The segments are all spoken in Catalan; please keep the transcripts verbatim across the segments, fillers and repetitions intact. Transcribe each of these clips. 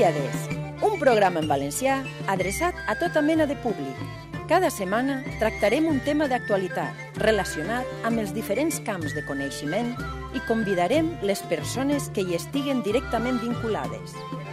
Pléiades, un programa en valencià adreçat a tota mena de públic. Cada setmana tractarem un tema d'actualitat relacionat amb els diferents camps de coneixement i convidarem les persones que hi estiguen directament vinculades.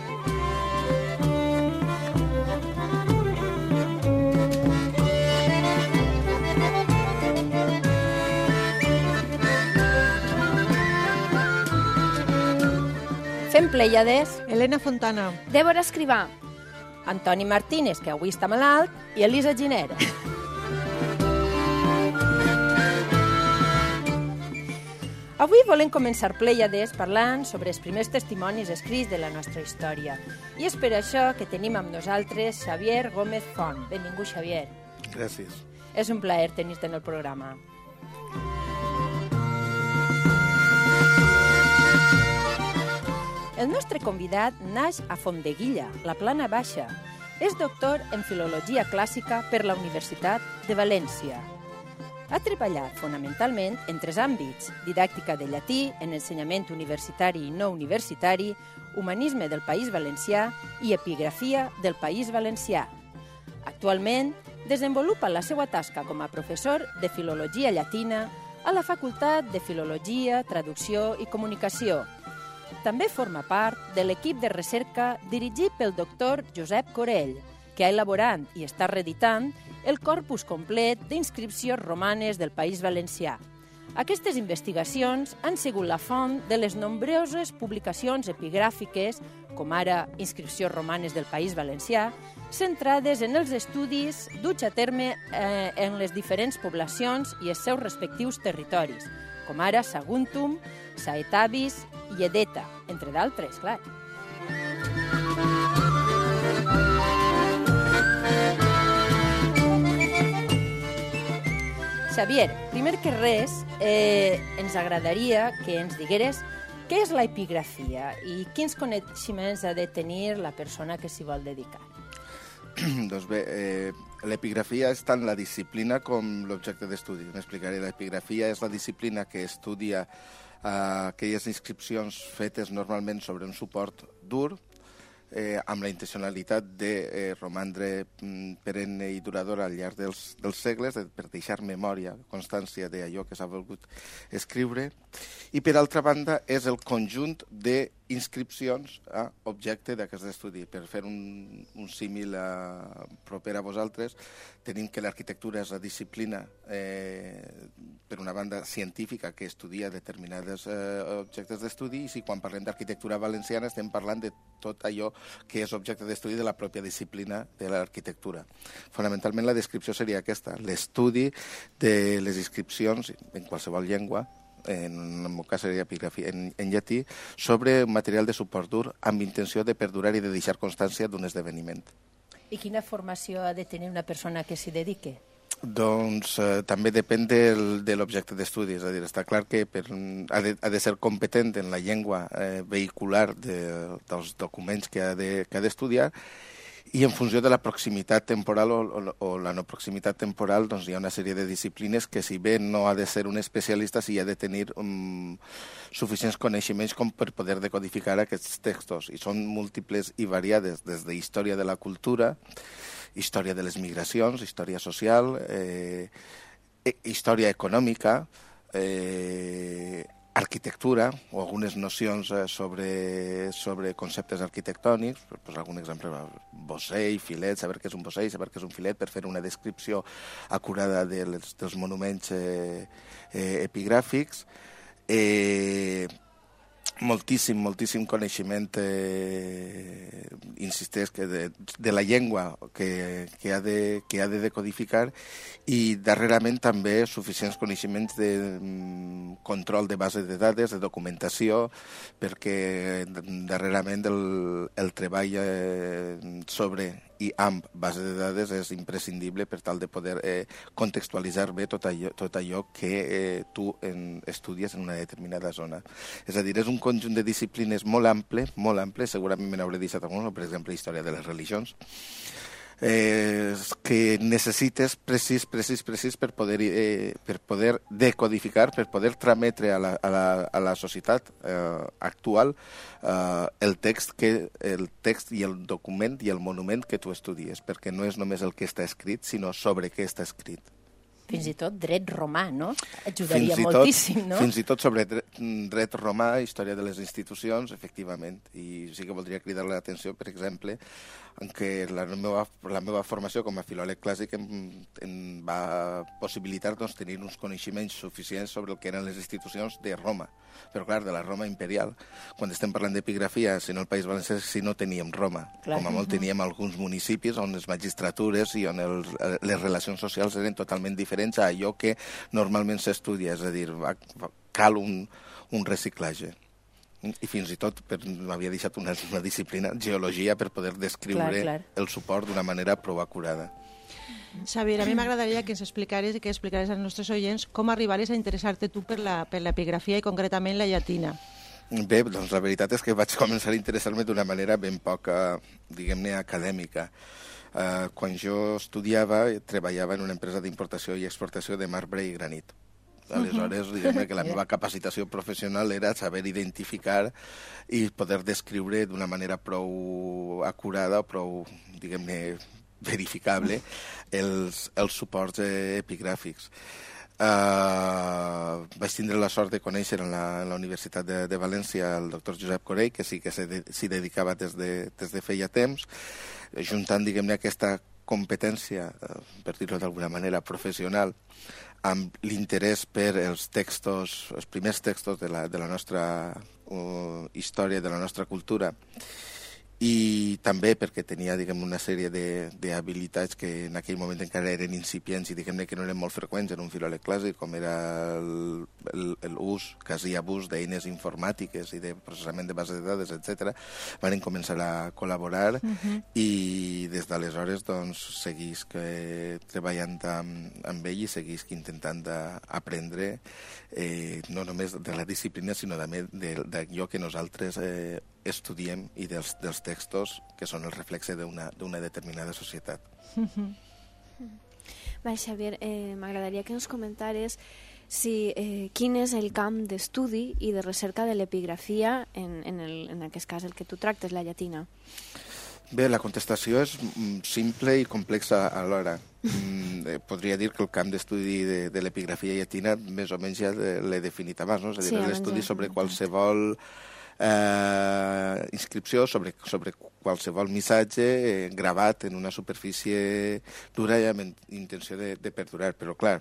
Fem Pléiades, Helena Fontana, Débora Escrivà, Antoni Martínez, que avui està malalt, i Elisa Giner. Avui volem començar Pléiades parlant sobre els primers testimonis escrits de la nostra història. I és per això que tenim amb nosaltres Xavier Gómez Font. Benvingut, Xavier. Gràcies. És un plaer tenir-te en el programa. El nostre convidat naix a Fontdeguilla, la Plana Baixa. És doctor en Filologia Clàssica per la Universitat de València. Ha treballat fonamentalment en tres àmbits: didàctica de llatí, en ensenyament universitari i no universitari, humanisme del País Valencià i epigrafia del País Valencià. Actualment, desenvolupa la seva tasca com a professor de Filologia Llatina a la Facultat de Filologia, Traducció i Comunicació. També forma part de l'equip de recerca dirigit pel doctor Josep Corell, que ha elaborat i està reeditant el corpus complet d'inscripcions romanes del País Valencià. Aquestes investigacions han sigut la font de les nombroses publicacions epigràfiques, com ara Inscripcions romanes del País Valencià, centrades en els estudis duts a terme eh, en les diferents poblacions i els seus respectius territoris, com ara Saguntum, Saetavis i Edeta, entre d'altres, clar. Xavier, primer que res, eh, ens agradaria que ens digueres què és la epigrafia i quins coneixements ha de tenir la persona que s'hi vol dedicar. Doncs bé, eh, l'epigrafia és tant la disciplina com l'objecte d'estudi. M'explicaré. L'epigrafia és la disciplina que estudia eh, aquelles inscripcions fetes normalment sobre un suport dur, eh, amb la intencionalitat de eh, romandre mm, perenne i duradora al llarg dels, dels segles, de, per deixar memòria, constància d'allò que s'ha volgut escriure. I, per altra banda, és el conjunt d'inscripcions a objecte d'aquest estudi. Per fer un, un símil a, proper a vosaltres, tenim que l'arquitectura és la disciplina, eh, per una banda, científica, que estudia determinats eh, objectes d'estudi, i si quan parlem d'arquitectura valenciana estem parlant de tot allò que és objecte d'estudi de la pròpia disciplina de l'arquitectura. Fonamentalment, la descripció seria aquesta, l'estudi de les inscripcions en qualsevol llengua, en el meu cas seria epigrafia en, en llatí, sobre un material de suport dur amb intenció de perdurar i de deixar constància d'un esdeveniment. I quina formació ha de tenir una persona que s'hi dediqui? Doncs eh, també depèn del, de l'objecte d'estudi, és a dir, està clar que per, ha, de, ha de ser competent en la llengua eh, vehicular de, dels documents que ha de, que ha d'estudiar, i en funció de la proximitat temporal o, o, o la no proximitat temporal, doncs hi ha una sèrie de disciplines que, si bé no ha de ser un especialista, sí ha de tenir um, suficients coneixements com per poder decodificar aquests textos. I són múltiples i variades, des de història de la cultura, història de les migracions, història social, eh, història econòmica, eh, arquitectura o algunes nocions sobre, sobre conceptes arquitectònics, per posar algun exemple, bossell, filet, saber què és un bossell, saber què és un filet, per fer una descripció acurada dels, dels monuments eh, eh, epigràfics. Eh, moltíssim, moltíssim coneixement, eh, insisteix, que de, de la llengua que, que, ha de, que ha de decodificar, i darrerament també suficients coneixements de mm, control de base de dades, de documentació, perquè darrerament el, el treball eh, sobre i amb base de dades és imprescindible per tal de poder eh, contextualitzar bé tot allò, tot allò que eh, tu en, estudies en una determinada zona. És a dir, és un conjunt de disciplines molt ample, molt ample, segurament me n'hauré deixat alguna, per exemple, història de les religions, eh, que necessites precís, precís, precís per poder, eh, per poder decodificar, per poder trametre a la, a la, a la societat eh, actual eh, el text que el text i el document i el monument que tu estudies, perquè no és només el que està escrit, sinó sobre què està escrit. Fins i tot dret romà, no? Ajudaria tot, moltíssim, no? Fins i tot sobre dret, dret romà, història de les institucions, efectivament. I sí que voldria cridar l'atenció, per exemple, en què la meva, la meva formació com a filòleg clàssic em, em va possibilitar doncs, tenir uns coneixements suficients sobre el que eren les institucions de Roma, però clar, de la Roma imperial. Quan estem parlant d'epigrafia, si no el País Valencià, si no teníem Roma. Clar. Com a molt teníem alguns municipis on les magistratures i on el, les relacions socials eren totalment diferents a allò que normalment s'estudia, és a dir, va, va, cal un, un reciclatge. I fins i tot m'havia deixat una, una disciplina, geologia, per poder descriure clar, clar. el suport d'una manera prou acurada. Xavier, a mi m'agradaria que ens explicares i que explicares als nostres oients com arribares a interessar-te tu per la, per l'epigrafia i concretament la llatina. Bé, doncs la veritat és que vaig començar a interessar-me d'una manera ben poc, diguem-ne, acadèmica. Uh, quan jo estudiava, treballava en una empresa d'importació i exportació de marbre i granit. Aleshores, diguem-ne que la meva capacitació professional era saber identificar i poder descriure d'una manera prou acurada o prou, diguem-ne, verificable els, els suports epigràfics. Uh, vaig tindre la sort de conèixer en la, en la Universitat de, de València el doctor Josep Corell, que sí que s'hi dedicava des de, des de feia temps, juntant, diguem-ne, aquesta competència, per dir-ho d'alguna manera, professional, amb l'interès per els textos, els primers textos de la, de la nostra uh, història, de la nostra cultura, i també perquè tenia, diguem, una sèrie d'habilitats que en aquell moment encara eren incipients i, diguem-ne, que no eren molt freqüents en un filòleg clàssic, com era l'ús, quasi abús d'eines informàtiques i de processament de bases de dades, etcètera. Van començar a col·laborar uh-huh. i des d'aleshores doncs, seguisc eh, treballant amb, amb ell i seguisc intentant aprendre eh, no només de la disciplina, sinó també d'allò que nosaltres eh, estudiem i dels, dels textos que són el reflexe d'una determinada societat. Val, Xavier, eh, m'agradaria que ens comentares si, eh, quin és el camp d'estudi i de recerca de l'epigrafia, en, en, el, en aquest cas el que tu tractes, la llatina. Bé, la contestació és simple i complexa alhora. Mm, podria dir que el camp d'estudi de, de l'epigrafia llatina més o menys ja l'he definit abans, no? És a dir, sí, l'estudi sobre qualsevol Eh, inscripció sobre, sobre qualsevol missatge eh, gravat en una superfície dura i amb intenció de, de perdurar. Però, clar,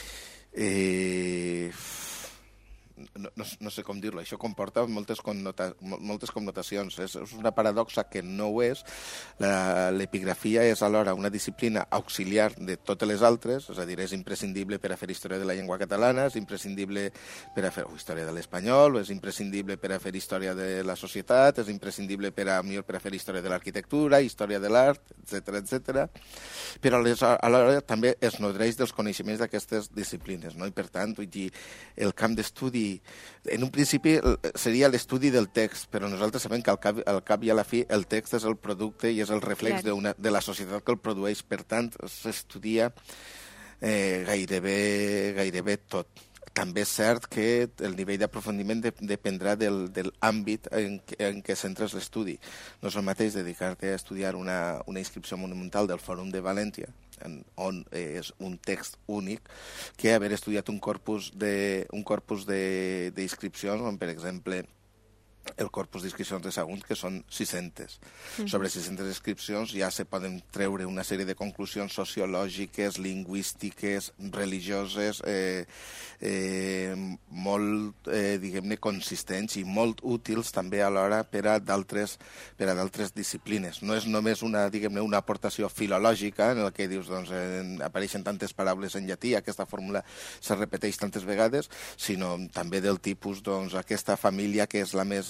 eh, no, no, no sé com dir-lo, això comporta moltes, connota, moltes connotacions. És, és una paradoxa que no ho és. L'epigrafia és alhora una disciplina auxiliar de totes les altres, és a dir, és imprescindible per a fer història de la llengua catalana, és imprescindible per a fer oh, història de l'espanyol, és imprescindible per a fer història de la societat, és imprescindible per a, per a fer història de l'arquitectura, història de l'art, etcètera, etcètera. Però alhora també es nodreix dels coneixements d'aquestes disciplines, no? I per tant, vull dir, el camp d'estudi en un principi seria l'estudi del text, però nosaltres sabem que al cap, al cap i a la fi el text és el producte i és el reflex de, de la societat que el produeix. Per tant, s'estudia eh, gairebé, gairebé tot. També és cert que el nivell d'aprofundiment de, dependrà del, del àmbit en, en què centres l'estudi. No és el mateix dedicar-te a estudiar una, una inscripció monumental del Fòrum de València, en, on és un text únic, que haver estudiat un corpus de, un corpus de, d'inscripcions, on, per exemple, el corpus d'inscripcions de Sagunt, que són sis-centes. Uh-huh. Sobre sis-centes inscripcions ja se poden treure una sèrie de conclusions sociològiques, lingüístiques, religioses, eh, eh, molt, eh, diguem-ne, consistents i molt útils també alhora per a d'altres per a d'altres disciplines. No és només una, diguem-ne, una aportació filològica en el que dius, doncs, eh, apareixen tantes paraules en llatí, aquesta fórmula se repeteix tantes vegades, sinó també del tipus, doncs, aquesta família que és la més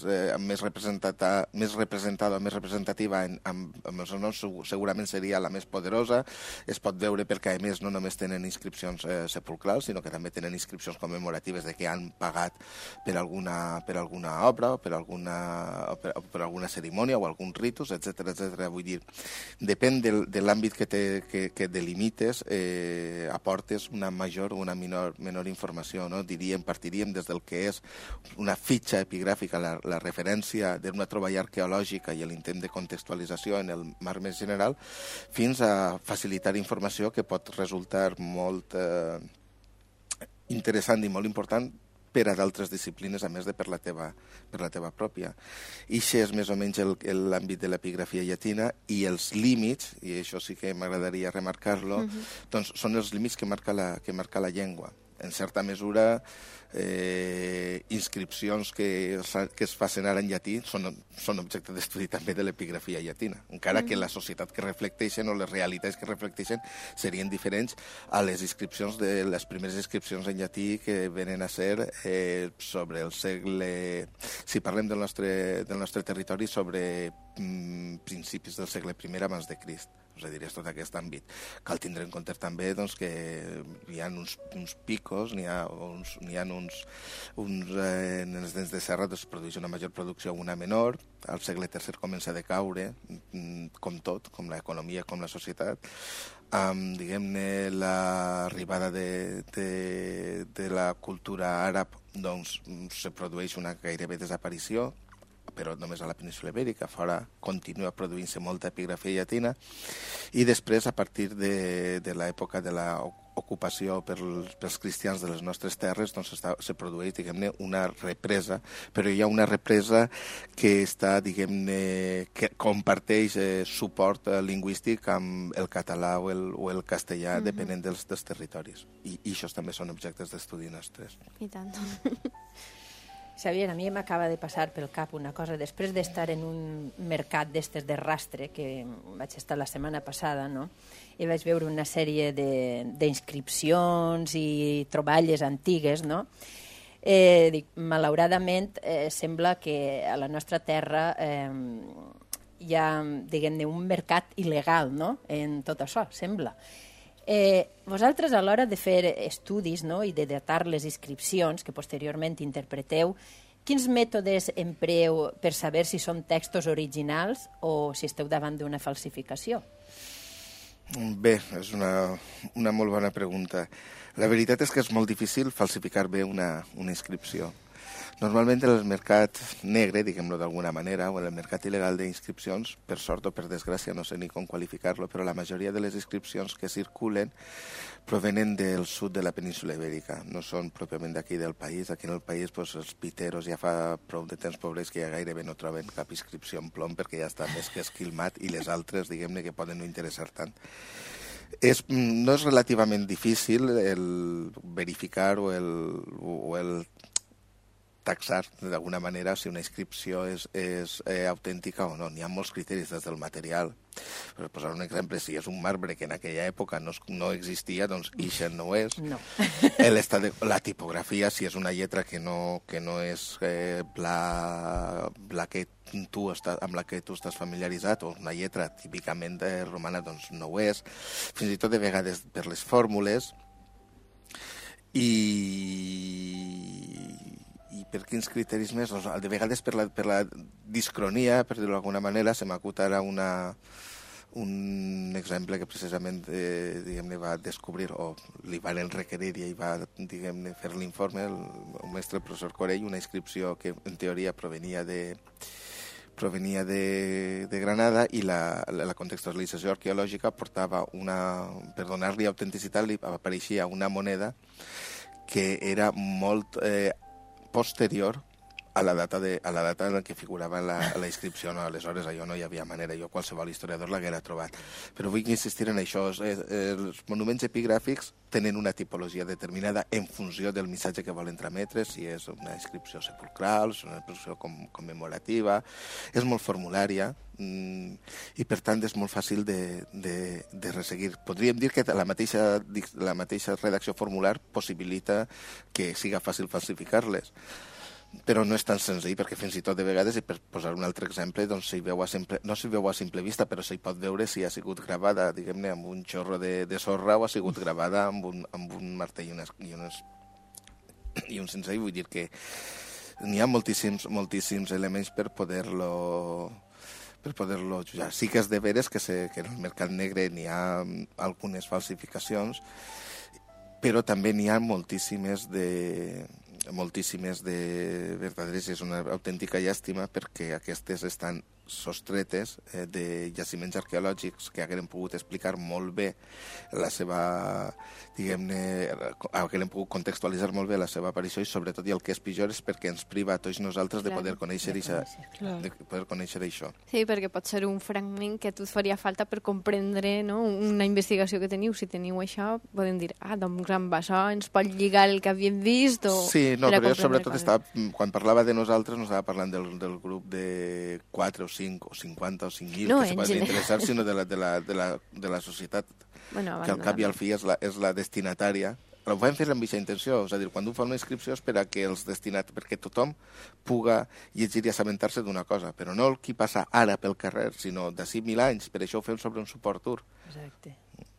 eh, més, representada, més representada o més representativa en, amb, amb els noms segurament seria la més poderosa. Es pot veure perquè, a més, no només tenen inscripcions eh, sepulcrals, sinó que també tenen inscripcions commemoratives de que han pagat per alguna, per alguna obra o per alguna, o per, o per alguna cerimònia o algun ritus, etcètera, etcètera. Vull dir, depèn del, de l'àmbit que, te, que, que delimites, eh, aportes una major o una menor, menor informació, no? Diríem, partiríem des del que és una fitxa epigràfica, la, la referència d'una troballa arqueològica i l'intent de contextualització en el marc més general, fins a facilitar informació que pot resultar molt eh, interessant i molt important per a d'altres disciplines, a més de per la teva, per la teva pròpia. I això és més o menys l'àmbit de l'epigrafia llatina, i els límits, i això sí que m'agradaria remarcar-lo, uh-huh. doncs són els límits que marca la, que marca la llengua. En certa mesura, eh, inscripcions que, que es facin ara en llatí són, són objecte d'estudi també de l'epigrafia llatina, encara mm. que la societat que reflecteixen o les realitats que reflecteixen serien diferents a les inscripcions de les primeres inscripcions en llatí que venen a ser eh, sobre el segle... Si parlem del nostre, del nostre territori, sobre mm, principis del segle primer abans de Crist. És a dir, és tot aquest àmbit. Cal tindre en compte també doncs, que hi ha uns, uns picos, n'hi ha uns, n'hi ha uns, uns eh, en els dents de serra doncs, produeix una major producció o una menor. Al segle tercer comença a decaure, com tot, com l'economia, com la societat. Um, diguem-ne, l'arribada de, de, de la cultura àrab doncs, se produeix una gairebé desaparició, però només a la península Ibèrica. Fora continua produint-se molta epigrafia llatina, i després, a partir de, de l'època de l'ocupació pels, pels cristians de les nostres terres, doncs està, se produeix, diguem-ne, una represa, però hi ha una represa que està, diguem-ne, que comparteix eh, suport eh, lingüístic amb el català o el, o el castellà, mm-hmm. depenent dels, dels territoris. I, I això també són objectes d'estudi nostres. I tant. Xavier, a mi m'acaba de passar pel cap una cosa. Després d'estar en un mercat d'estes de rastre, que vaig estar la setmana passada, no? I vaig veure una sèrie d'inscripcions i troballes antigues, no? Eh, dic, malauradament, eh, sembla que a la nostra terra eh, hi ha, diguem-ne, un mercat il·legal, no?, en tot això, sembla. Eh, vosaltres, a l'hora de fer estudis, no?, i de datar les inscripcions que posteriorment interpreteu, quins mètodes empreu per saber si són textos originals o si esteu davant d'una falsificació? Bé, és una, una molt bona pregunta. La veritat és que és molt difícil falsificar bé una, una inscripció. Normalment en el mercat negre, diguem-lo d'alguna manera, o en el mercat il·legal d'inscripcions, per sort o per desgràcia, no sé ni com qualificar-lo, però la majoria de les inscripcions que circulen provenen del sud de la península Ibèrica, no són pròpiament d'aquí del país. Aquí en el país pues, els piteros ja fa prou de temps pobres que ja gairebé no troben cap inscripció en plom perquè ja està més que esquilmat, i les altres, diguem-ne, que poden no interessar tant. És, no és relativament difícil el verificar o el, o el taxar d'alguna manera si una inscripció és, és eh, autèntica o no. N'hi ha molts criteris des del material. Per posar un exemple, si és un marbre que en aquella època no, no existia, doncs ixa no és. No. De, la tipografia, si és una lletra que no, que no és eh, la, la que tu estàs, amb la que tu estàs familiaritzat, o una lletra típicament romana, doncs no ho és. Fins i tot de vegades per les fórmules. I... I per quins criteris més? Doncs, de vegades per la, per la discronia, per dir-ho d'alguna manera, se m'acut ara una, un exemple que precisament eh, diguem-ne va descobrir, o li van requerir i ell va, diguem-ne, fer l'informe, el, el mestre el professor Corell, una inscripció que en teoria provenia de provenia de, de Granada, i la, la contextualització arqueològica portava una... Per donar-li autenticitat li apareixia una moneda que era molt... Eh, posterior a la data de, a la data en què figurava la, la inscripció. No? Aleshores, allò no hi havia manera. Jo, qualsevol historiador l'haguera trobat. Però vull insistir en això. Els monuments epigràfics tenen una tipologia determinada en funció del missatge que volen trametre, si és una inscripció sepulcral, si és una inscripció com, commemorativa. És molt formulària mm, i, per tant, és molt fàcil de, de, de resseguir. Podríem dir que la mateixa, la mateixa redacció formular possibilita que siga fàcil falsificar-les. però no és tan senzill, perquè fins i tot de vegades, i per posar un altre exemple, doncs s'hi veu a simple, no s'hi veu a simple vista, però s'hi pot veure si ha sigut gravada, diguem-ne, amb un xorro de, de sorra o ha sigut gravada amb un, amb un martell i, unes, i, unes, i un cincell. Vull dir que n'hi ha moltíssims, moltíssims elements per poder-lo per poder-lo jutjar. Sí que és de veres que, se, que en el mercat negre n'hi ha algunes falsificacions, però també n'hi ha moltíssimes de moltíssimes de verdaderes, i és una autèntica llàstima perquè aquestes estan sostretes eh, de jaciments arqueològics que hagueren pogut explicar molt bé la seva, diguem-ne, hagueren pogut contextualitzar molt bé la seva aparició, i sobretot, i el que és pitjor, és perquè ens priva a tots nosaltres de poder conèixer, de conèixer, de poder conèixer això. Sí, perquè pot ser un fragment que a tu et faria falta per comprendre, no?, una investigació que teniu. Si teniu això, podem dir, ah, doncs amb això ens pot lligar el que havíem vist, o... Sí, no, però jo sobretot estava, quan parlava de nosaltres, no estava parlant del, del grup de quatre o cinc o cinquanta o cinc mil no, que se poden interessar, sinó de la, de la, de la, de la societat, bueno, que al cap i al fi és la, és la destinatària. Però ho vam fer amb aquesta intenció, és a dir, quan un fa una inscripció és per a que els destinats, perquè tothom puga llegir i assabentar-se d'una cosa, però no el qui passa ara pel carrer, sinó d'ací mil anys, per això ho fem sobre un suport dur. Exacte.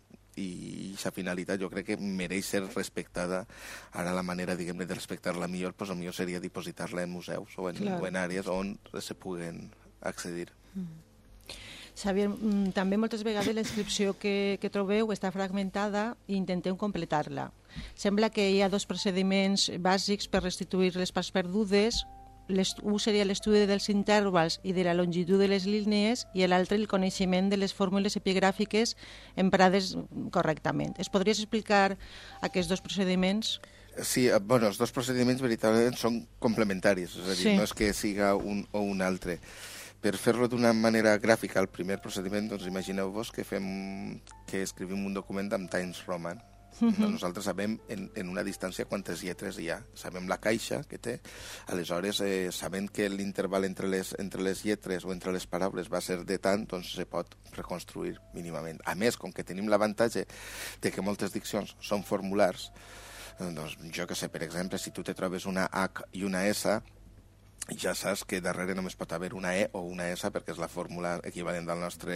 I aquesta finalitat jo crec que mereix ser respectada. Ara la manera, diguem-ne, de respectar-la millor, doncs el millor seria dipositar-la en museus o en, o en àrees on se puguen accedir. Mm. Xavier, també moltes vegades la inscripció que, que trobeu està fragmentada i intenteu completar-la. Sembla que hi ha dos procediments bàsics per restituir les parts perdudes. Un seria l'estudi dels intervals i de la longitud de les línies, i l'altre el coneixement de les fórmules epigràfiques emprades correctament. Es podries explicar aquests dos procediments? Sí, bueno, els dos procediments veritablement són complementaris, és a dir, sí. No és que siga un o un altre. Per fer-lo d'una manera gràfica, el primer procediment, doncs imagineu-vos que fem que escrivim un document amb Times Roman. Uh-huh. Nosaltres sabem en, en una distància quantes lletres hi ha, sabem la caixa que té, aleshores eh, sabent que l'interval entre les, entre les lletres o entre les paraules va ser de tant, doncs se pot reconstruir mínimament. A més, com que tenim l'avantatge de que moltes diccions són formulars, doncs jo que sé, per exemple, si tu te trobes una H i una S, ja saps que darrere només pot haver una E o una S, perquè és la fórmula equivalent del nostre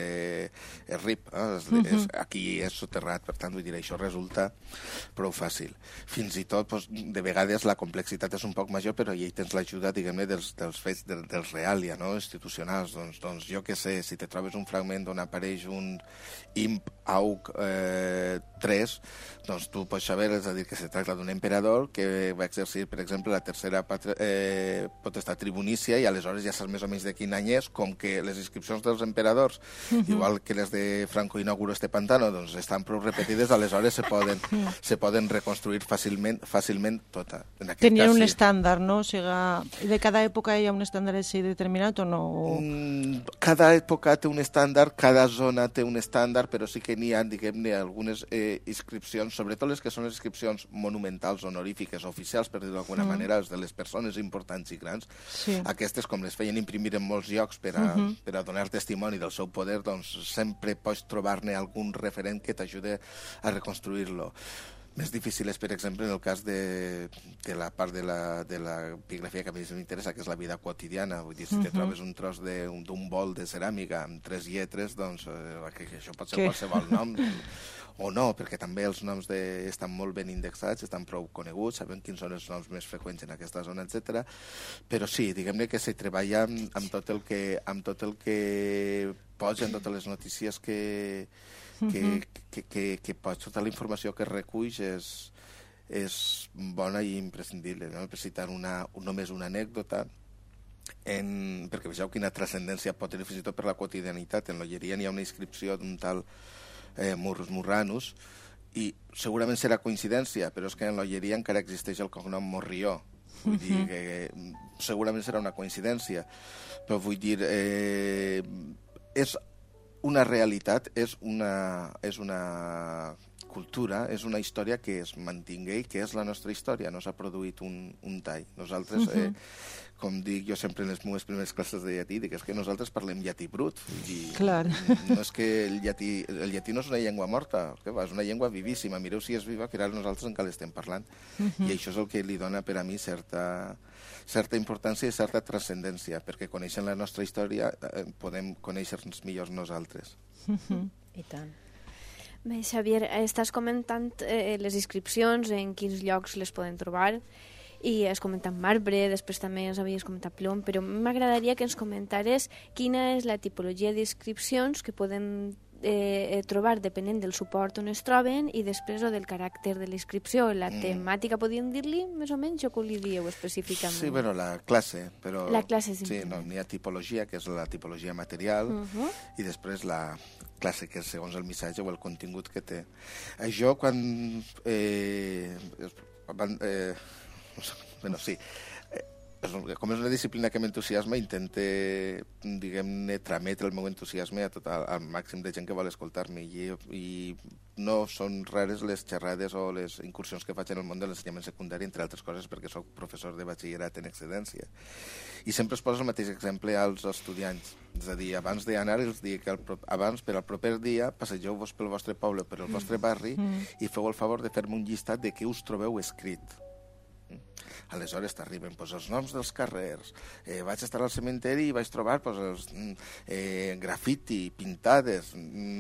R I P. Eh? És, uh-huh. és, aquí és soterrat, per tant, vull dir, això resulta prou fàcil. Fins i tot, doncs, de vegades, la complexitat és un poc major, però hi tens l'ajuda, diguem-ne, dels, dels fets, del, dels realia, no?, institucionals. Doncs, doncs jo que sé, si te trobes un fragment on apareix un imp Aug eh, tres, doncs tu pots saber, és a dir, que se tracta d'un emperador que va exercir, per exemple, la tercera patre, eh, potestat tribunícia, i aleshores ja saps més o menys de quin any és, com que les inscripcions dels emperadors, uh-huh. igual que les de Franco inauguro este pantano, doncs estan prou repetides, aleshores se poden, se poden reconstruir fàcilment, fàcilment tota. Tenia cas, un sí. estàndard, no? O sigui, de cada època hi ha un estàndard així determinat o no? Mm, cada època té un estàndard, cada zona té un estàndard, però sí que n'hi ha, diguem-ne, algunes eh, inscripcions, sobretot les que són les inscripcions monumentals, honorífiques, oficials, per dir-ho d'alguna mm. manera, les de les persones importants i grans. Sí. Aquestes, com les feien imprimir en molts llocs per a, uh-huh. per a donar testimoni del seu poder, doncs sempre pots trobar-ne algun referent que t'ajude a reconstruir-lo. Més difícil és, per exemple, en el cas de, de la part de la, de la epigrafia que a mi m'interessa, que és la vida quotidiana. Vull dir, si uh-huh. te trobes un tros d'un un bol de ceràmica amb tres lletres, doncs eh, que, que això pot ser qualsevol nom, o no, perquè també els noms de, estan molt ben indexats, estan prou coneguts, sabem quins són els noms més freqüents en aquesta zona, etcètera. Però sí, diguem-ne que se treballa amb, amb, tot el que, amb tot el que pots, en totes les notícies que, que, que, que, que pots, tota la informació que reculls és, és bona i imprescindible. No? Per citar una, només una anècdota, en, perquè vegeu quina transcendència pot tenir fins i tot per la quotidianitat. En l'Olleria n'hi ha una inscripció d'un tal eh, Murrus Murranus, i segurament serà coincidència, però és que en l'Olleria encara existeix el cognom Morrió. Vull uh-huh. dir que segurament serà una coincidència, però vull dir, eh, és una realitat, és una, és una cultura és una història que es mantingué i que és la nostra història, no s'ha produït un, un tall. Nosaltres, eh, com dic jo sempre en les meves primeres classes de llatí, dic, és que nosaltres parlem llatí brut. I Clar. No és que el llatí, el llatí no és una llengua morta, que va, és una llengua vivíssima. Mireu si és viva, que ara nosaltres encara l'estem parlant. I això és el que li dona per a mi certa... certa importància i certa transcendència, perquè coneixent la nostra història eh, podem conèixer-nos millor nosaltres. I tant. Bé, Xavier, estàs comentant eh, les inscripcions, en quins llocs les poden trobar, i has comentat marbre, després també ens havies comentat plom, però m'agradaria que ens comentares quina és la tipologia d'inscripcions que podem eh, trobar depenent del suport on es troben i després o del caràcter de l'inscripció. La Mm. temàtica, podríem dir-li, més o menys, o com li dieu específicament? Sí, bueno, la classe, però... La classe és sí, important. no, n'hi ha tipologia, que és la tipologia material, Uh -huh. i després la classe, que és segons el missatge o el contingut que té. Això, quan... Eh, van, eh, bueno, sí, com és una disciplina que m'entusiasma, intente, diguem-ne, trametre el meu entusiasme a tot el, al màxim de gent que vol escoltar-me. I, I no són rares les xerrades o les incursions que faig en el món de l'ensenyament secundari, entre altres coses perquè sóc professor de batxillerat en excedència. I sempre es posa el mateix exemple als estudiants. És a dir, abans d'anar, els dic que el, abans, per al proper dia, passegeu-vos pel vostre poble, per el vostre barri, mm. i feu el favor de fer-me un llistat de què us trobeu escrit. Aleshores t'arriben pues, els noms dels carrers. Eh, vaig estar al cementeri i vaig trobar pues, els, eh, grafiti, pintades,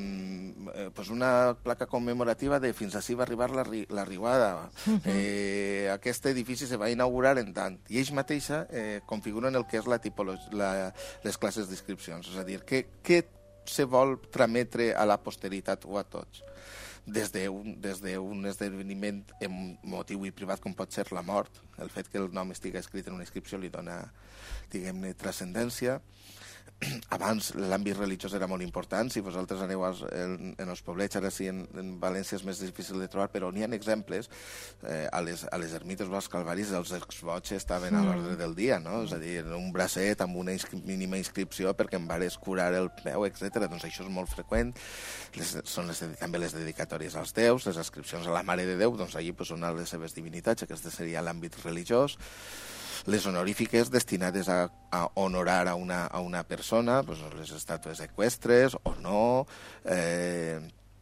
mm, pues, una placa commemorativa de fins ací va arribar la, la riuada. Eh, aquest edifici se va inaugurar en tant. I ells mateixa eh, configuren el que és la la, les classes d'inscripcions. És a dir, què, què se vol trametre a la posteritat o a tots? Des d'un des d'un esdeveniment emotiu i privat com pot ser la mort, el fet que el nom estigui escrit en una inscripció li dona, diguem-ne, transcendència. Abans l'àmbit religiós era molt important, si vosaltres aneu als, en, en els poblets, ara sí en, en València és més difícil de trobar, però n'hi ha exemples, eh, a, les, a les ermites o als calvaris els exvots estaven a l'ordre del dia, no? És a dir, un bracet amb una inscri mínima inscripció perquè em vares curar el peu, etcètera. Doncs això és molt freqüent. Les, són les, també les dedicatòries als déus, les inscripcions a la Mare de Déu, doncs allí pues, són les seves divinitats, aquest seria l'àmbit religiós. Les honorífiques destinades a, a honorar a una, a una persona, pues, les estàtues eqüestres o no, eh,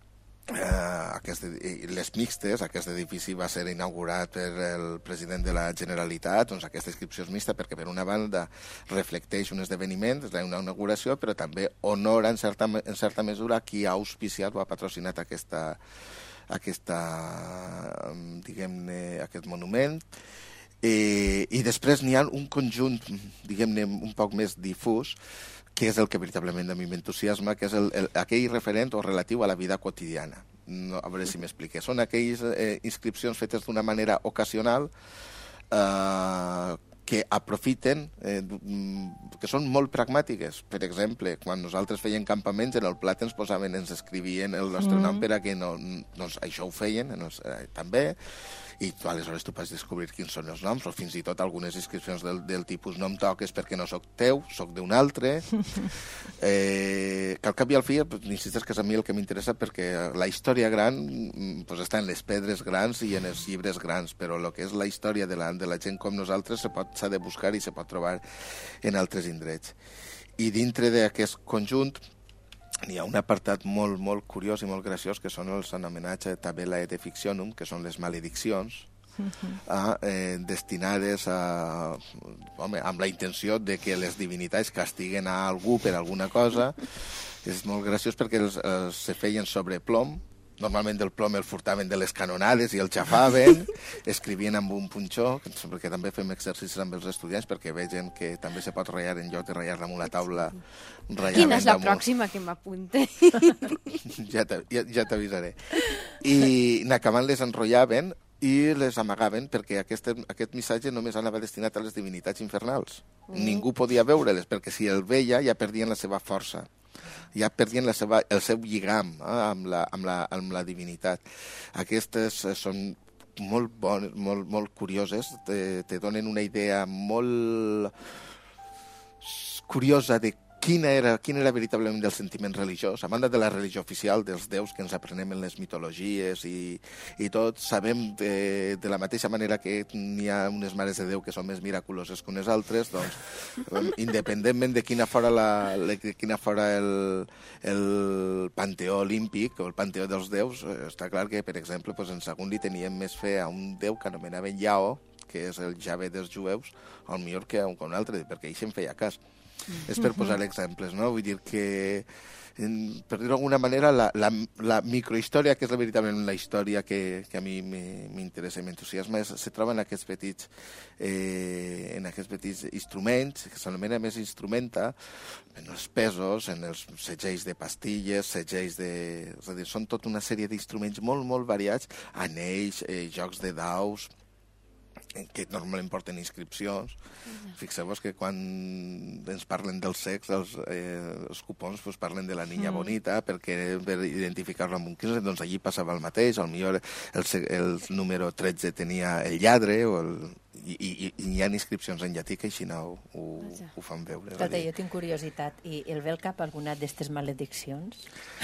eh, aquest, les mixtes, aquest edifici va ser inaugurat per el president de la Generalitat, doncs aquesta inscripció és mixta perquè per una banda reflecteix un esdeveniment, és una inauguració, però també honora en certa, en certa mesura qui ha auspiciat o ha patrocinat aquesta, aquesta diguem-ne, aquest monument. Eh, I després n'hi ha un conjunt, diguem-ne, un poc més difús, que és el que veritablement a mi m'entusiasma, que és el, el, aquell referent o relatiu a la vida quotidiana. No, a veure si m'explique. Són aquelles eh, inscripcions fetes d'una manera ocasional, eh, que aprofiten, eh, que són molt pragmàtiques. Per exemple, quan nosaltres feien campaments, en el plat ens posaven, ens escrivien el nostre mm. nom per a que no, doncs això ho feien els, eh, també, i tu, aleshores tu pots descobrir quins són els noms, o fins i tot algunes inscripcions del, del tipus no em toques perquè no sóc teu, sóc d'un altre. Eh, que al cap i al fi, pues, insistes que és a mi el que m'interessa perquè la història gran pues, està en les pedres grans i en els llibres grans, però el que és la història de la, de la gent com nosaltres s'ha de buscar i se pot trobar en altres indrets. I dintre d'aquest conjunt hi ha un apartat molt, molt curiós i molt graciós que són els anomenats tabella et fictionum, que són les malediccions, uh-huh. eh, destinades a, home, amb la intenció de que les divinitats castiguen a algú per alguna cosa. És molt graciós perquè els, els se feien sobre plom. Normalment el plom el furtaven de les canonades i el xafaven, escrivien amb un punxó, perquè també fem exercicis amb els estudiants perquè vegen que també se pot ratllar en lloc de ratllar damunt la taula. Quina és la damunt. Pròxima que m'apunte? Ja t'avisaré. I en acabant les enrotllaven i les amagaven perquè aquest, aquest missatge només anava destinat a les divinitats infernals. Mm. Ningú podia veure-les perquè si el veia ja perdien la seva força. Ja perdien la seva, el seu lligam eh, amb, la, amb, la, amb la divinitat. Aquestes són molt bones, molt, molt curioses, te, te donen una idea molt curiosa de quina era, quin era veritablement el sentiment religiós. A banda de la religió oficial, dels déus que ens aprenem en les mitologies i, i tot, sabem de, de la mateixa manera que n'hi ha unes mares de Déu que són més miraculoses que unes altres, doncs, independentment de quina fora, la, de quina fora el, el panteó olímpic o el panteó dels déus, està clar que, per exemple, doncs, en segon li teníem més fe a un déu que anomenaven Yahó, que és el Jahvé dels jueus, al millor que a un altre, perquè ell se'n feia cas. Mm-hmm. És per posar exemples, no? Vull dir que, per dir-ho d'alguna manera, la, la, la microhistòria, que és veritablement la història que, que a mi m'interessa i m'entusiasma, se troba en aquests petits, eh, en aquests petits instruments, que s'anomena més instrumenta, en els pesos, en els segells de pastilles, segells de... És a dir, són tota una sèrie d'instruments molt, molt variats, anells, eh, jocs de daus, que normalment porten inscripcions. Uh-huh. Fixeu-vos que quan ens parlen del sexe, els, eh, els cupons pues, parlen de la niña uh-huh. bonita, perquè per identificar-la amb un quinze, doncs allí passava el mateix, al millor el, el número tretze tenia el lladre, o el, i, i, i hi ha inscripcions en llatí que així no ho, ho fan veure. Tata, jo tinc curiositat, i el ve al cap alguna d'aquestes malediccions?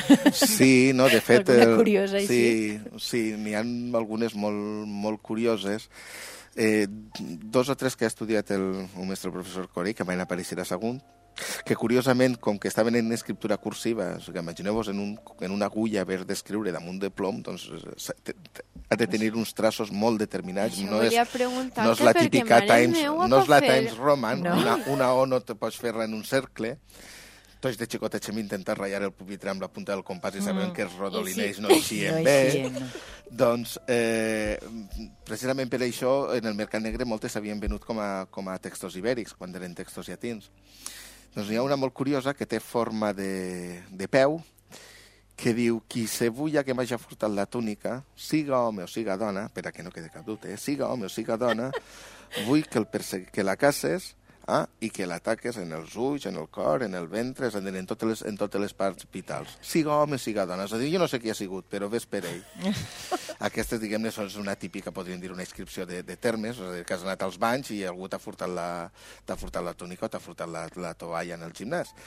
Sí, no, de fet... Alguna curiosa, així? Sí, sí, n'hi ha algunes molt, molt curioses. Eh, dos o tres que ha estudiat el, el mestre professor Corey, que van aparèixer a segon, que curiosament, com que estaven en escriptura cursiva, o sigui, imagineu-vos en, un, en una agulla haver d'escriure damunt de plom, doncs ha de tenir uns traços molt determinats. Això no és, no és la típica Times, no és la Times fer... Roman, no. una, una O no te pots fer-la en un cercle. Tots de xicotets hem intentat ratllar el pupitre amb la punta del compàs i sabem mm. que els rodolinells no eixien no bé. Eixien. Doncs, eh, precisament per això, en el mercat negre moltes s'havien venut com a, com a textos ibèrics, quan eren textos llatins. Doncs hi ha una molt curiosa que té forma de, de peu, que diu, qui se vulla que m'hagi furtat la túnica, siga home o siga dona, per a que no quede cap dubte, eh? siga home o siga dona, vull que, el persegui, que la caces, ah, i que l'ataques en els ulls, en el cor, en el ventre, és a dir, en totes les, en totes les parts vitals. Siga home, siga dona. És a dir, jo no sé qui ha sigut, però ves per ell. Aquestes, diguem-ne, són una típica, podríem dir, una inscripció de, de termes, és a dir, que has anat als banys i algú t'ha furtat la, t'ha furtat la túnica o t'ha furtat la, la tovalla en el gimnàs.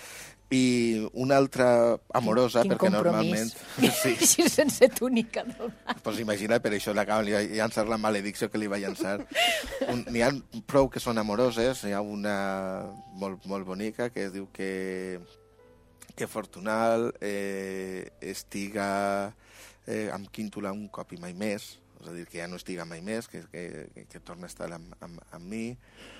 I una altra amorosa, quin, quin perquè compromís. normalment... Sí. Així sense túnica. Doncs pues imagina, per això l'acaben de llançar la maledicció que li va llançar. N'hi ha prou que són amoroses, hi ha una molt, molt bonica que es diu que, que Fortunal eh, estiga eh, amb Quíntula un cop i mai més, és a dir, que ja no estiga mai més, que, que, que, que torna a estar amb, amb, amb mi.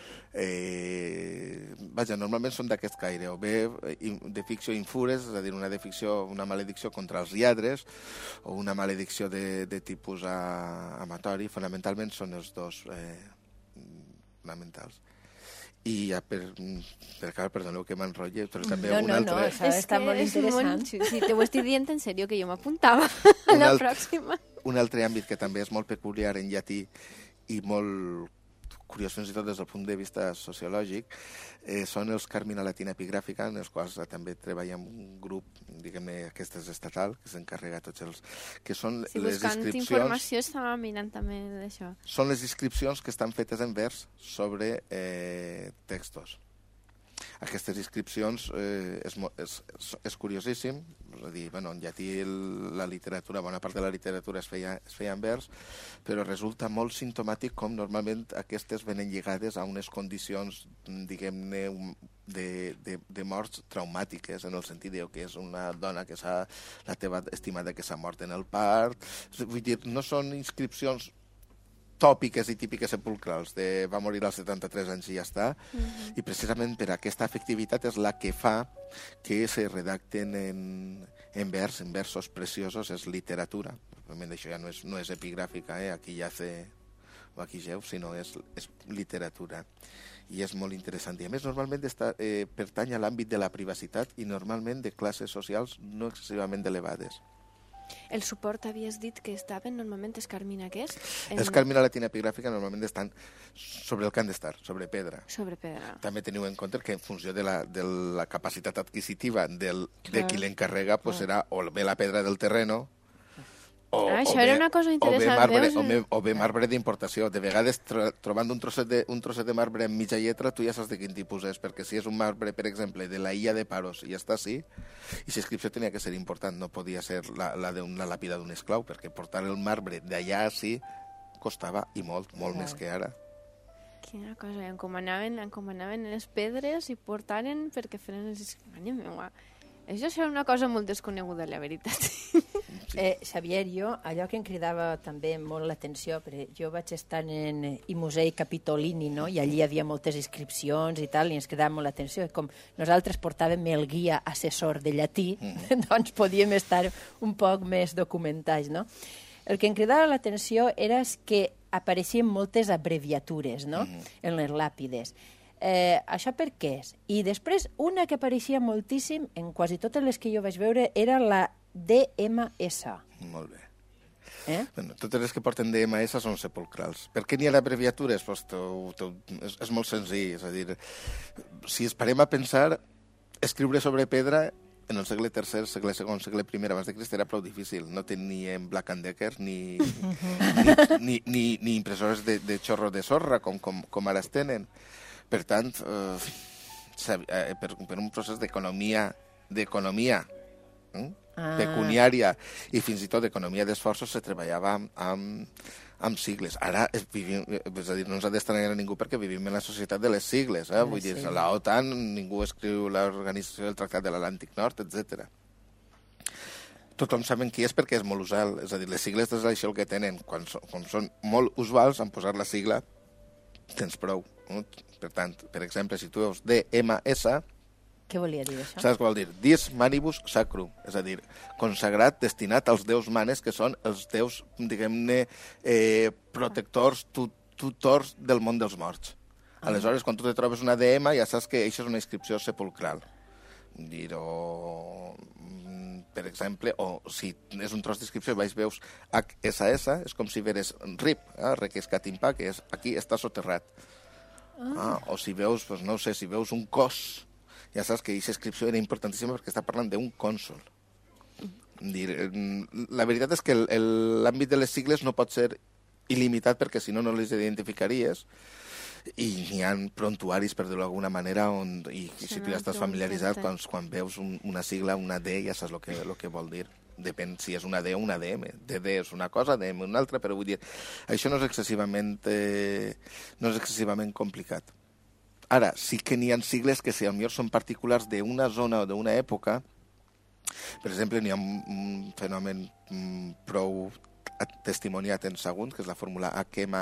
Eh, vaja, normalment són d'aquest caire, o bé de ficció infures, és a dir, una de ficció, una maledicció contra els lladres, o una maledicció de, de tipus a, amatori. Fonamentalment són els dos eh, fonamentals. I ja per, per acabar, perdoneu que m'enrotlle, però també no, un no, altre... No, no, està molt interessant. Molt... Sí, te ho estic dient en sèrio, que jo m'apuntava a la alt... pròxima. Un altre àmbit que també és molt peculiar en llatí i molt curiós fins i tot des del punt de vista sociològic, eh, són els Carmina Latina Epigràfica, en els quals també treballa un grup, diguem-ne, aquest és estatal, que s'encarrega tots els... que són sí, les buscant inscripcions... informació estava mirant també d'això. Són les inscripcions que estan fetes en vers sobre eh, textos. Aquestes inscripcions eh, és, és, és curiosíssim, és a dir, bueno, en llatí la literatura, bona part de la literatura es feia, es feia en vers, però resulta molt simptomàtic com normalment aquestes venen lligades a unes condicions, diguem-ne, de, de, de morts traumàtiques, en el sentit de que és una dona que s'ha, la teva estimada que s'ha mort en el part. Vull dir, no són inscripcions tòpiques i típiques sepulcrals, de va morir als setanta-tres anys i ja està, uh-huh. I precisament per aquesta afectivitat és la que fa que se redacten en, en vers, en versos preciosos, és literatura. Realment això ja no és, no és epigràfica, eh? Aquí ja hace, o aquí geu, sinó és, és literatura. I és molt interessant. I a més, normalment està, eh, pertany a l'àmbit de la privacitat i normalment de classes socials no excessivament elevades. El suport, havies dit que estaven normalment els Carmina, què és? En... Els Carmina Latina Epigràfica normalment estan sobre el que han d'estar, sobre pedra. Sobre pedra. També teniu en compte que en funció de la, de la capacitat adquisitiva del, de qui l'encarrega, pues serà o bé la pedra del terreno O, ah, això o era bé, una cosa o bé interessant. marbre, veus? o, bé, o bé marbre d'importació. De vegades, tro trobant un trosset, de, un trosset de marbre en mitja lletra, tu ja saps de quin tipus és, perquè si és un marbre, per exemple, de la illa de Paros i està així, i la inscripció tenia que ser important, no podia ser la, la d'una làpida d'un esclau, perquè portar el marbre d'allà a així costava, i molt, molt més que ara. Quina cosa, encomanaven, encomanaven les pedres i portaren perquè feren les... Mare meua, això serà una cosa molt desconeguda, la veritat. Sí. Eh, Xavier, jo, allò que em cridava també molt l'atenció, perquè jo vaig estar en i Musei Capitolini, no? I allí hi havia moltes inscripcions i tal, i ens cridava molt l'atenció. Com nosaltres portàvem el guia assessor de llatí, mm. doncs podíem estar un poc més documentats, no? El que em cridava l'atenció era que apareixien moltes abreviatures, no?, mm. en les làpides. Eh, això per què és? I després, una que apareixia moltíssim, en quasi totes les que jo vaig veure, era la D M S. Molt bé. Eh? Bueno, totes les que porten D M S són sepulcrals. Per què n'hi ha abreviatures? Pues to, to, és, és molt senzill. És a dir, si es parem a pensar, escriure sobre pedra en el segle tercer, segle segon, segle primer abans de Crist era prou difícil. No teníem Black and Decker ni, ni, ni, ni, ni impressores de, de xorro de sorra com, com, com ara es tenen. Per tant, eh, per, per un procés d'economia d'economia eh? ah. pecuniària i fins i tot d'economia d'esforços se treballava amb, amb, amb sigles. Ara es vivim, és a dir, no ens ha d'estranyar a ningú perquè vivim en la societat de les sigles. Eh? Vull dir, a la OTAN ningú escriu l'Organització del Tractat de l'Atlàntic Nord, etcètera. Tothom saben qui és perquè és molt usual. És a dir, les sigles és això el que tenen. Quan, so, quan són molt usuals, en posar la sigla tens prou. No? Per tant, per exemple, si tu veus D M S... Què volia dir això? Saps què vol dir? Dies manibus sacrum, és a dir, consagrat, destinat als déus manes, que són els déus, diguem-ne, eh, protectors, tu, tutors del món dels morts. Ah. Aleshores, quan tu te trobes una D M, ja saps que això és una inscripció sepulcral. Dir, o, per exemple, o si és un tros d'inscripció i veus veus H S S, és com si veres R I P, eh, Requiescat in Pace, que és aquí està soterrat. Ah. Ah, o si veus, pues, no sé, si veus un cos, ja saps que aquesta inscripció era importantíssima perquè està parlant d'un cònsol. Dir, la veritat és que l'àmbit de les sigles no pot ser il·limitat perquè si no, no les identificaries i n'hi ha prontuaris, per dir-ho d'alguna manera, on, i sí, si tu ja estàs familiaritzat, quan, quan veus un, una sigla, una D, ja saps el que, el que vol dir. Depèn si és una D o una D M. D D és una cosa, D M una altra, però vull dir, això no és excessivament, eh, no és excessivament complicat. Ara, sí que n'hi ha sigles que si potser són particulars d'una zona o d'una època. Per exemple, n'hi ha un, un fenomen mm, prou testimoniat en Sagunt, que és la fórmula H M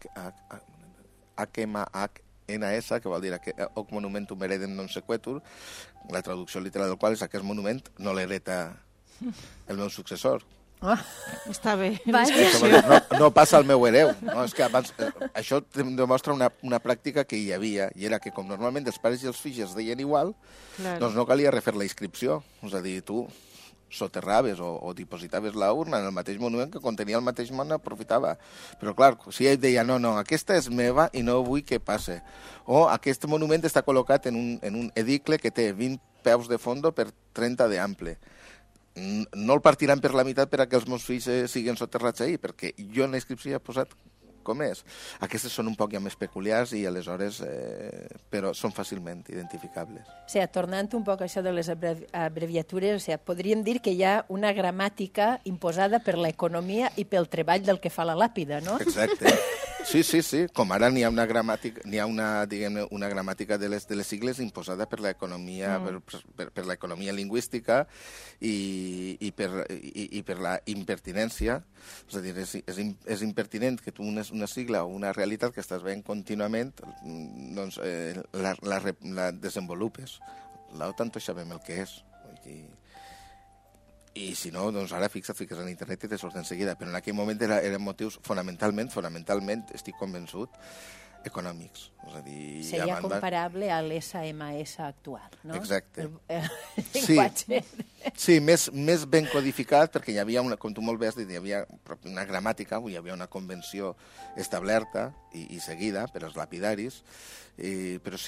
H N S, que vol dir Hoc monumentum heredem non sequetur, la traducció literal del qual és aquest monument no l'hereta el meu successor. Ah, està bé. No, no passa al meu hereu. No, és que abans, això demostra una, una pràctica que hi havia, i era que com normalment els pares i els fills es deien igual, claro, doncs no calia refer la inscripció. És a dir, tu soterraves o, o dipositaves la urna en el mateix monument que contenia el mateix món, aprofitava. Però clar, si ell deia, no, no, aquesta és meva i no vull que passe. O aquest monument està col·locat en un, en un edicle que té vint peus de fondo per trenta d'ample. No el partiran per la meitat per a que els meus fills eh, siguin soterrats ahir, perquè jo en la inscripció he posat com és. Aquestes són un poc ja més peculiars i aleshores, eh, però són fàcilment identificables. O sigui, tornant un poc a això de les abreviatures, o sigui, podríem dir que hi ha una gramàtica imposada per l'economia i pel treball del que fa la làpida, no? Exacte. Sí, sí, sí. Com ara n'hi ha una gramàtica, n'hi ha una, diguem-ne, una gramàtica de les, de les sigles imposada per l'economia, mm. per, per, per l'economia lingüística i, i, per, i, i per la impertinència. És a dir, és, és, és impertinent que tu una, una sigla o una realitat que estàs veient contínuament, doncs eh, la, la, la desenvolupes. L'OTAN tots sabem el que és. I, I si no, doncs ara fixa't, fiques en internet i te surt en seguida. Però en aquell moment era, eren motius fonamentalment, fonamentalment, estic convençut, econòmics. És a dir, seria abans... comparable a l'S M S actual, no? Exacte. El, el llenguatge. Sí, sí més, més ben codificat, perquè hi havia, una, com tu molt bé has dit, hi havia una gramàtica, hi havia una convenció establerta i, i seguida per als lapidaris, i, però sí,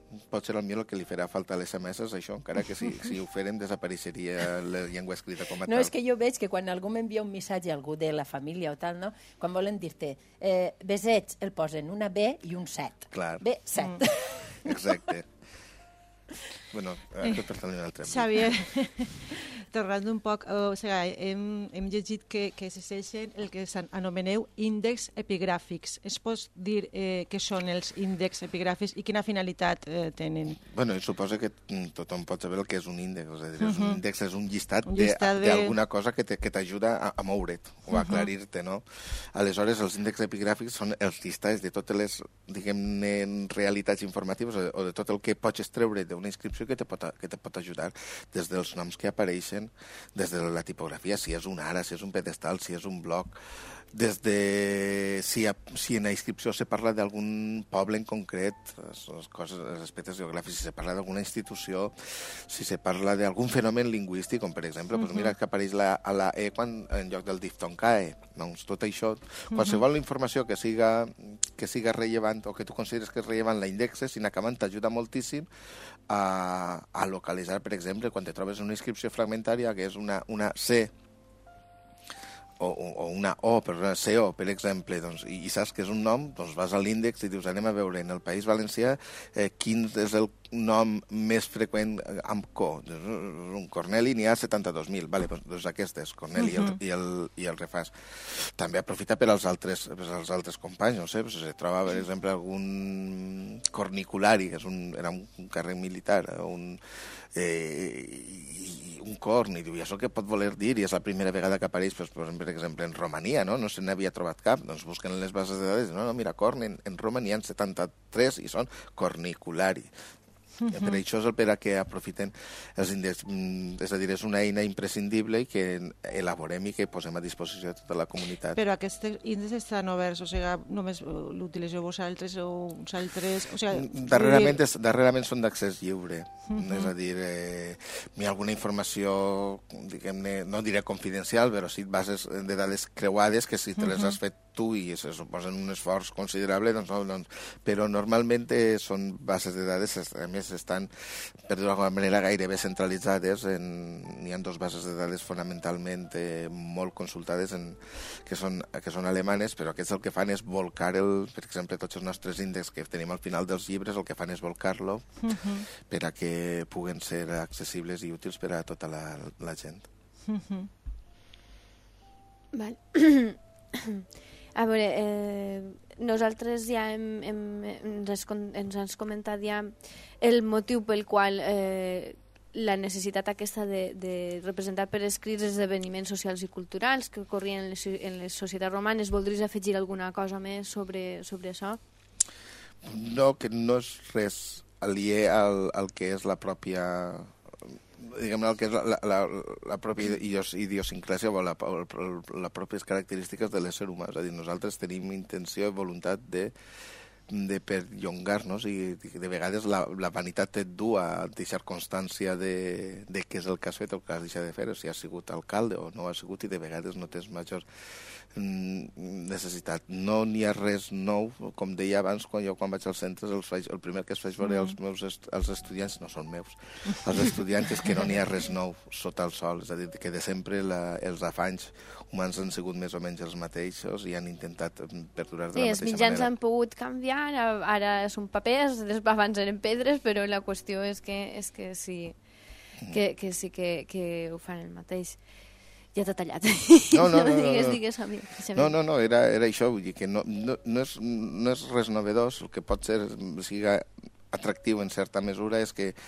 potser el millor el que li farà falta a les S M S és això, encara que si, si ho feren desapareixeria la llengua escrita com a tal. No, és que jo veig que quan algú m'envia un missatge a algú de la família o tal, no? Quan volen dir-te eh, besets, el posen una B i un set. Clar. B, set. Mm. Exacte. Bueno, això per tenir un altre. Xavier, tornant un poc, o sigui, hem, hem llegit que, que existeixen el que s'anomeneu índexs epigràfics. Es pot dir eh, què són els índexs epigràfics i quina finalitat eh, tenen? Bueno, suposo que tothom pot saber el que és un índex. És a dir, uh -huh. un índex és un llistat d'alguna de... de... cosa que t'ajuda a, a moure't o a aclarir-te, no? Aleshores, els índexs epigràfics són els llistats de totes les, diguem-ne, realitats informatives o de, o de tot el que pots extreure d'una inscripció que te, pot, que te pot ajudar, des dels noms que apareixen, des de la tipografia, si és un ara, si és un pedestal, si és un bloc, des de si, ha, si en la inscripció se parla d'algun poble en concret, les coses, els aspectes geogràfics, si se parla d'alguna institució, si se parla d'algun fenomen lingüístic, com per exemple, uh -huh. doncs mira que apareix la, a la E quan, en lloc del diftong cae. Doncs tot això, qualsevol uh -huh. informació que siga, que siga rellevant o que tu consideres que és rellevant la indexes, si n'acabant t'ajuda moltíssim a, a localitzar, per exemple, quan te trobes una inscripció fragmentària que és una, una C o, o una O, per una C O, per exemple, doncs, i, i saps que és un nom, doncs vas a l'índex i dius, anem a veure en el País Valencià eh, quin és el nom més freqüent amb co. Doncs, un Corneli n'hi ha setanta-dos mil, vale, doncs, doncs aquest és Corneli uh -huh. i, el, i, el, i el refàs. També aprofita per als altres, per als altres companys, no sé, pues, se troba, per exemple, algun corniculari, que és un, era un càrrec militar, un... Eh, un corn, i diu, i això què pot voler dir? I és la primera vegada que apareix, pues, per exemple, en Romania, no? No se n'havia trobat cap. Doncs busquen en les bases de dades, no, no, mira, corn, en, en Roma n'hi ha setanta-tres i són corniculari. Uh -huh. Per això és el per a què aprofiten els índexs. És a dir, és una eina imprescindible i que elaborem i que posem a disposició de tota la comunitat. Però aquests índexs estan oberts, o sigui, només l'utilitzeu vosaltres o uns altres... O sigui, darrerament, és, darrerament són d'accés lliure. Uh -huh. És a dir, eh, hi ha alguna informació, diguem-ne, no diré confidencial, però sí bases de dades creuades que si te les has fet tu i se suposen un esforç considerable, doncs, no, doncs, però normalment eh, són bases de dades, a més estan, per dir-ho d'alguna manera, gairebé centralitzades. N'hi ha dues bases de dades fonamentalment eh, molt consultades, en, que, són, que són alemanes, però aquests el que fan és volcar, el, per exemple, tots els nostres índexs que tenim al final dels llibres, el que fan és volcar-lo uh -huh. per a que puguen ser accessibles i útils per a tota la, la gent. Uh -huh. Vale. A veure, eh, nosaltres ja hem, hem, ens, has, ens has comentat ja el motiu pel qual eh, la necessitat aquesta de, de representar per escrits esdeveniments socials i culturals que ocorrien en les, en les societats romanes. Voldries afegir alguna cosa més sobre, sobre això? No, que no és res aliè al, al que és la pròpia... diguem-ne, el que és la, la, la pròpia idiosincràsia o la, les pròpies característiques de l'ésser humà. És a dir, nosaltres tenim intenció i voluntat de, de perllongar-nos i de vegades la, la vanitat et du a deixar constància de, de què és el que has fet o el que has deixat de fer, o si has sigut alcalde o no has sigut, i de vegades no tens major necessitat. No n'hi ha res nou, com deia abans, quan jo quan vaig als centres els faig, el primer que es faig veure als meus est, als estudiants, no són meus, els estudiants, és que no n'hi ha res nou sota el sol, és a dir, que de sempre la, els afanys humans han sigut més o menys els mateixos i han intentat perdurar de sí, la mateixa manera. Sí, els mitjans han pogut canviar, ara són papers, abans eren pedres, però la qüestió és que, és que sí que, que sí que, que ho fan el mateix. Ja t'ha tallat. No, no, no, no, digues, no. digues a mi. No, no, no, era, era això, vull dir que no, no, no, és, no és res novedós, el que pot ser, siga atractiu en certa mesura és que,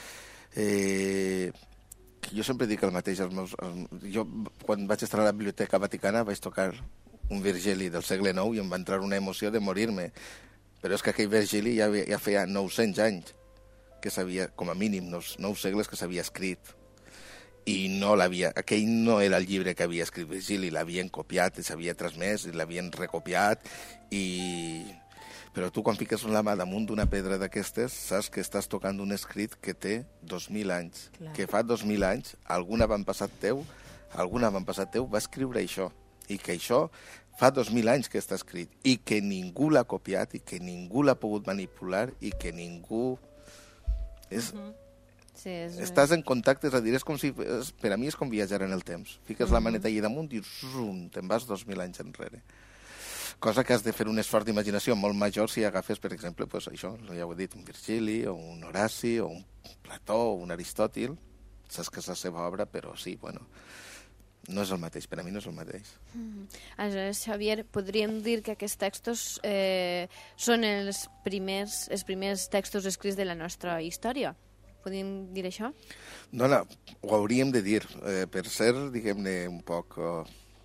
eh, que jo sempre dic el mateix als meus... Als, jo, quan vaig estar a la Biblioteca Vaticana, vaig tocar un Virgili del segle nou i em va entrar una emoció de morir-me. Però és que aquell Virgili ja, ja feia nou-cents anys que s'havia, com a mínim, nou, nou segles que s'havia escrit. I no l'havia, aquell no era el llibre que havia escrit Virgili, l'havien copiat, s'havia transmès, l'havien recopiat, i... però tu quan fiques la mà damunt d'una pedra d'aquestes saps que estàs tocant un escrit que té dos mil anys, clar. Que fa dos mil anys algun avantpassat teu, algun avantpassat teu va escriure això, i que això fa dos mil anys que està escrit, i que ningú l'ha copiat, i que ningú l'ha pogut manipular, i que ningú És, uh -huh. sí, és... Estàs en contacte, és a dir, és com si, és, per a mi és com viatjar en el temps. Fiques uh -huh. la maneta allà damunt i zum, te'n vas dos mil anys enrere. Cosa que has de fer un esforç d'imaginació molt major si agafes, per exemple, pues, això, ja ho he dit, un Virgili, o un Horaci, o un Plató, o un Aristòtil. Saps que és la seva obra, però sí, bueno, no és el mateix, per a mi no és el mateix. Mm. Aleshores, Xavier, podríem dir que aquests textos eh, són els primers, els primers textos escrits de la nostra història? Podríem dir això? No, no, ho hauríem de dir, eh, per ser, diguem-ne, un poc... Oh,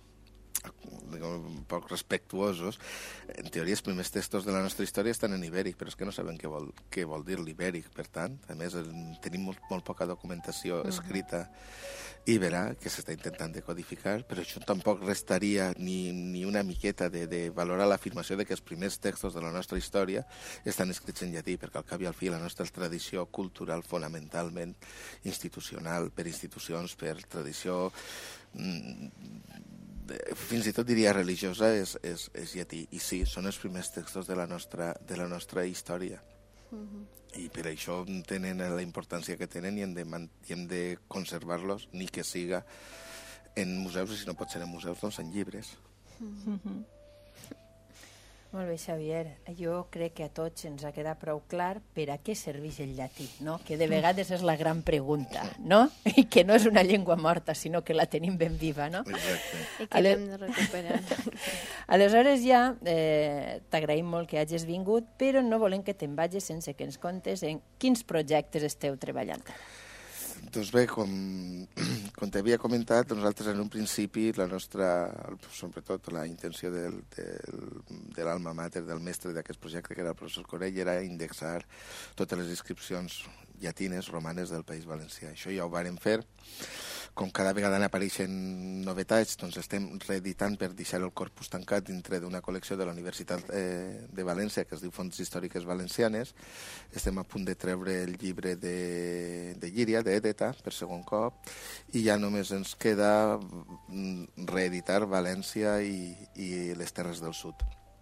un poc respectuosos. En teoria, els primers textos de la nostra història estan en ibèric, però és que no sabem què vol, què vol dir l'ibèric, per tant. A més, tenim molt, molt poca documentació uh-huh. escrita íbera que s'està intentant decodificar, però això tampoc restaria ni, ni una miqueta de, de valorar l'afirmació de que els primers textos de la nostra història estan escrits en llatí, perquè al cap i al fi la nostra tradició cultural fonamentalment institucional, per institucions, per tradició... Mm, fins i tot diria religiosa, és, és, és llatí. I sí, són els primers textos de la nostra, de la nostra història. Uh-huh. I per això tenen la importància que tenen i hem de, i hem de conservar-los, ni que siga en museus, i si no pot ser en museus, doncs en llibres. Uh-huh. Molt bé, Xavier. Jo crec que a tots ens ha quedat prou clar per a què serveix el llatí, no? Que de vegades és la gran pregunta, no? I que no és una llengua morta, sinó que la tenim ben viva, no? Exacte. I que l'hem de recuperar. Aleshores ja eh, t'agraïm molt que hagis vingut, però no volem que te'n vagis sense que ens contes en quins projectes esteu treballant. Doncs bé, com, com t'havia comentat, nosaltres en un principi, la nostra, sobretot la intenció del, del, de l'alma mater, del mestre d'aquest projecte, que era el professor Corell, era indexar totes les inscripcions llatines, romanes del País Valencià. Això ja ho vàrem fer. Com cada vegada n'apareixen novetats, doncs estem reeditant per deixar el corpus tancat dintre d'una col·lecció de la Universitat eh, de València, que es diu Fonts Històriques Valencianes. Estem a punt de treure el llibre de, de Llíria, d'Èdeta, per segon cop, i ja només ens queda reeditar València i, i les Terres del Sud.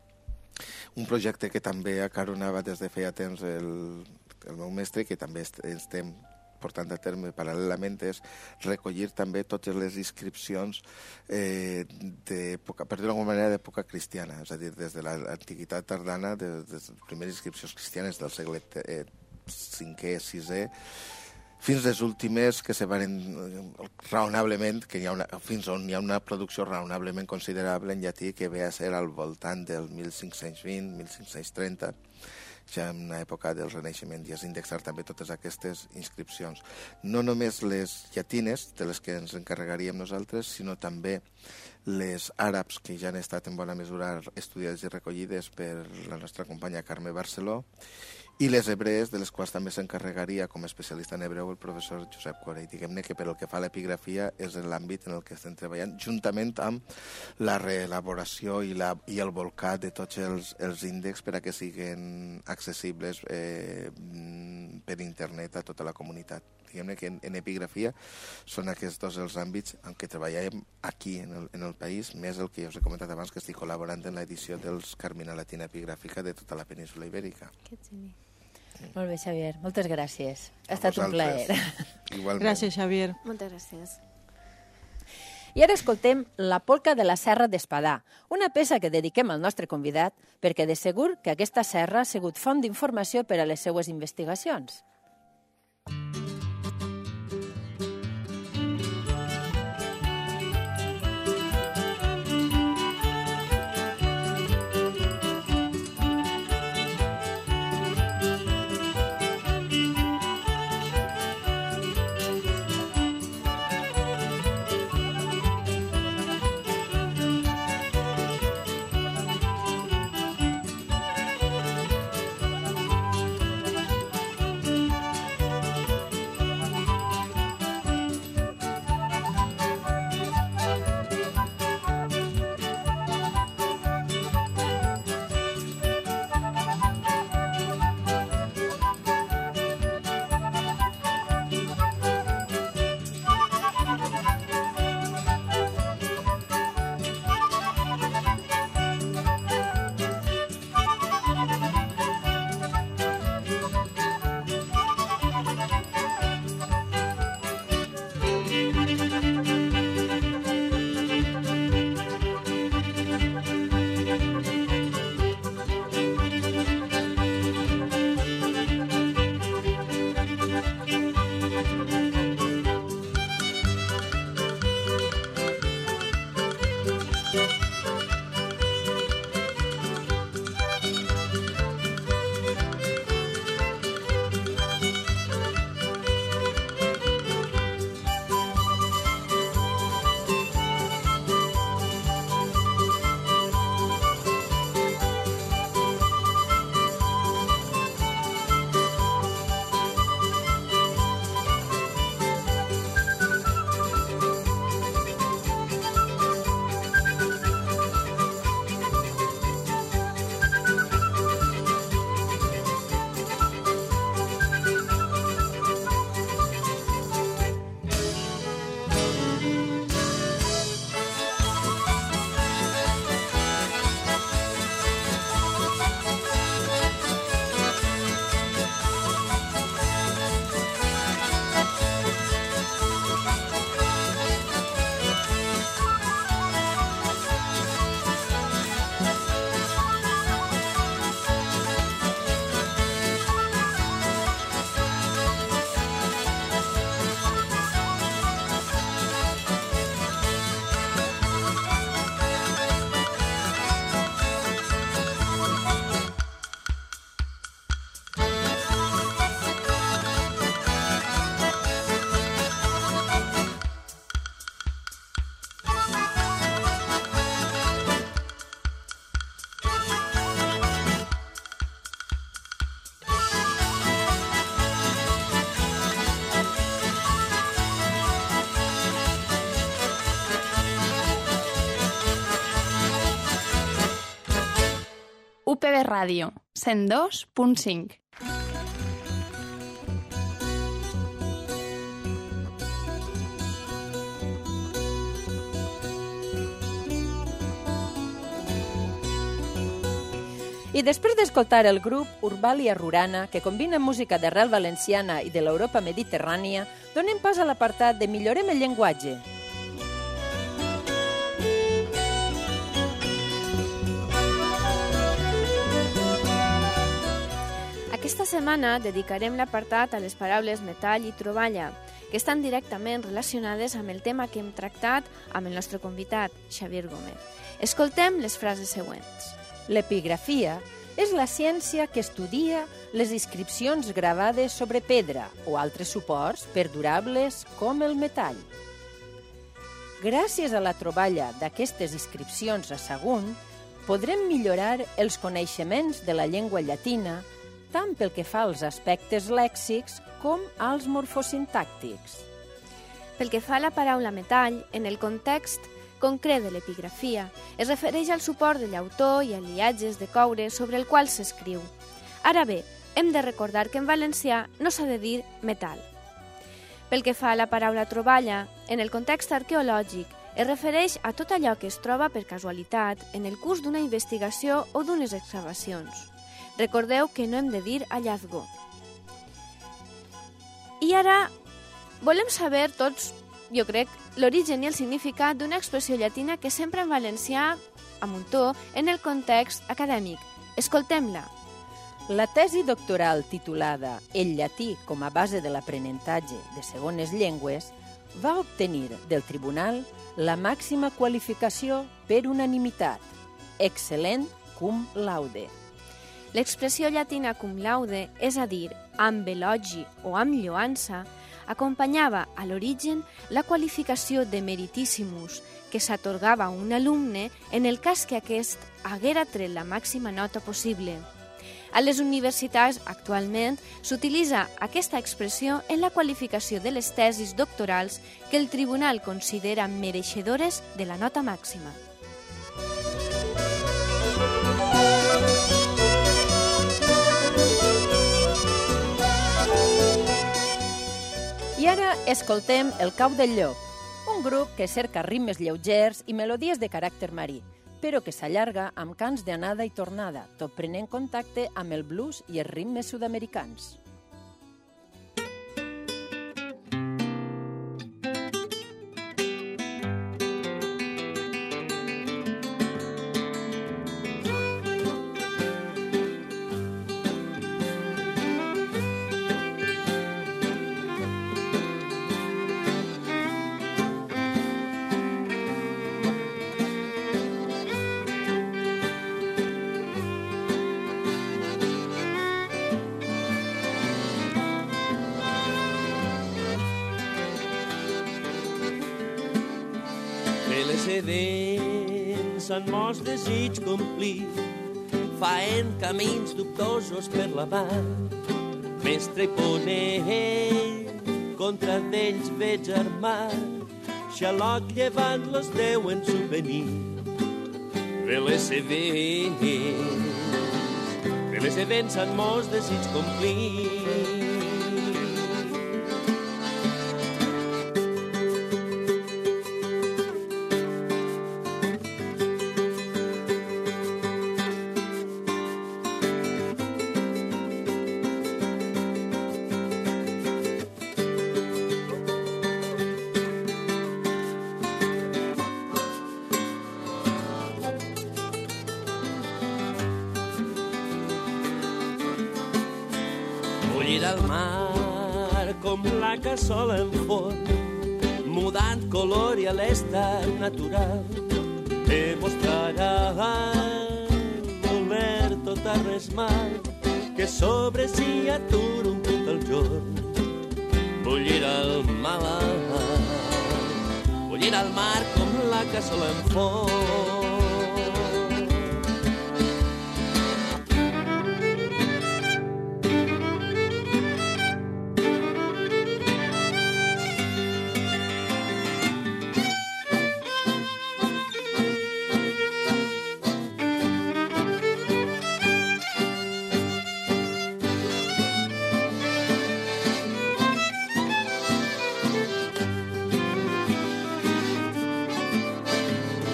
Un projecte que també acaronava des de feia temps el, el meu mestre, que també estem portant a terme paral·lelament, és recollir també totes les inscripcions eh, d'època, per dir-ho d'alguna manera, d'època cristiana, és a dir, des de l'antiguitat tardana, des de les primeres inscripcions cristianes del segle cinquè, sisè, fins les últimes que se van raonablement, que hi ha una, fins on hi ha una producció raonablement considerable en llatí, que ve a ser al voltant del mil cinc-cents vint, mil cinc-cents trenta, ja en una època del Renaixement, i és indexar també totes aquestes inscripcions. No només les llatines, de les que ens encarregaríem nosaltres, sinó també les àrabs, que ja han estat en bona mesura estudiades i recollides per la nostra companya Carme Barceló, i les hebrees, de les quals també s'encarregaria com a especialista en hebreu el professor Josep Corell. Diguem-ne que per el que fa a l'epigrafia és l'àmbit en el que estem treballant, juntament amb la reelaboració i, la, i el volcat de tots els, els índexs per a que siguin accessibles eh, per internet a tota la comunitat. Diguem-ne que en, en epigrafia són aquests dos els àmbits en què treballem aquí en el, en el país, més el que ja us he comentat abans, que estic col·laborant en l'edició dels Carmina Latina Epigràfica de tota la península ibèrica. Que geni. Molt bé, Xavier. Moltes gràcies. Ha estat un plaer. Igualment. Gràcies, Xavier. Moltes gràcies. I ara escoltem La polca de la Serra d'Espadà, una peça que dediquem al nostre convidat, perquè de segur que aquesta serra ha sigut font d'informació per a les seues investigacions. U P B Ràdio, cent dos punt cinc. I després d'escoltar el grup Urbàlia Rurana, que combina música d'arrel valenciana i de l'Europa mediterrània, donem pas a l'apartat de Millorem el llenguatge. Aquesta setmana dedicarem l'apartat a les paraules metall i troballa, que estan directament relacionades amb el tema que hem tractat amb el nostre convidat, Xavier Gómez. Escoltem les frases següents. L'epigrafia és la ciència que estudia les inscripcions gravades sobre pedra o altres suports perdurables com el metall. Gràcies a la troballa d'aquestes inscripcions a Sagunt, podrem millorar els coneixements de la llengua llatina tant pel que fa als aspectes lèxics com als morfosintàctics. Pel que fa a la paraula metall, en el context concret de l'epigrafia, es refereix al suport de llautó i aliatges de coure sobre el qual s'escriu. Ara bé, hem de recordar que en valencià no s'ha de dir metall. Pel que fa a la paraula troballa, en el context arqueològic, es refereix a tot allò que es troba per casualitat en el curs d'una investigació o d'unes excavacions. Recordeu que no hem de dir hallazgo. I ara volem saber tots, jo crec, l'origen i el significat d'una expressió llatina que sempre en valencià, a muntó, en el context acadèmic. Escoltem-la. La tesi doctoral titulada El llatí com a base de l'aprenentatge de segones llengües va obtenir del tribunal la màxima qualificació per unanimitat, excel·lent cum laude. L'expressió llatina cum laude, és a dir, amb elogi o amb lloança, acompanyava a l'origen la qualificació de meritíssimus que s'atorgava a un alumne en el cas que aquest haguera tret la màxima nota possible. A les universitats, actualment, s'utilitza aquesta expressió en la qualificació de les tesis doctorals que el tribunal considera mereixedores de la nota màxima. I ara escoltem El cau del llop, un grup que cerca ritmes lleugers i melodies de caràcter marí, però que s'allarga amb cants d'anada i tornada, tot prenent contacte amb el blues i els ritmes sud-americans. Sedents en mos desig complir, faen camins dubtosos per la mar. Mestre i ponent, contra d'ells veig armar, xaloc llevant los deuen subvenir. Veles sedents, veles sedents en mos desig complir. Bullir al mar com la cassola en forn, mudant color i a l'estat natural. Demostrarà voler tot a res mal, que sobre si atura un punt al jorn. Bullir al mar, bullir al mar com la cassola en forn.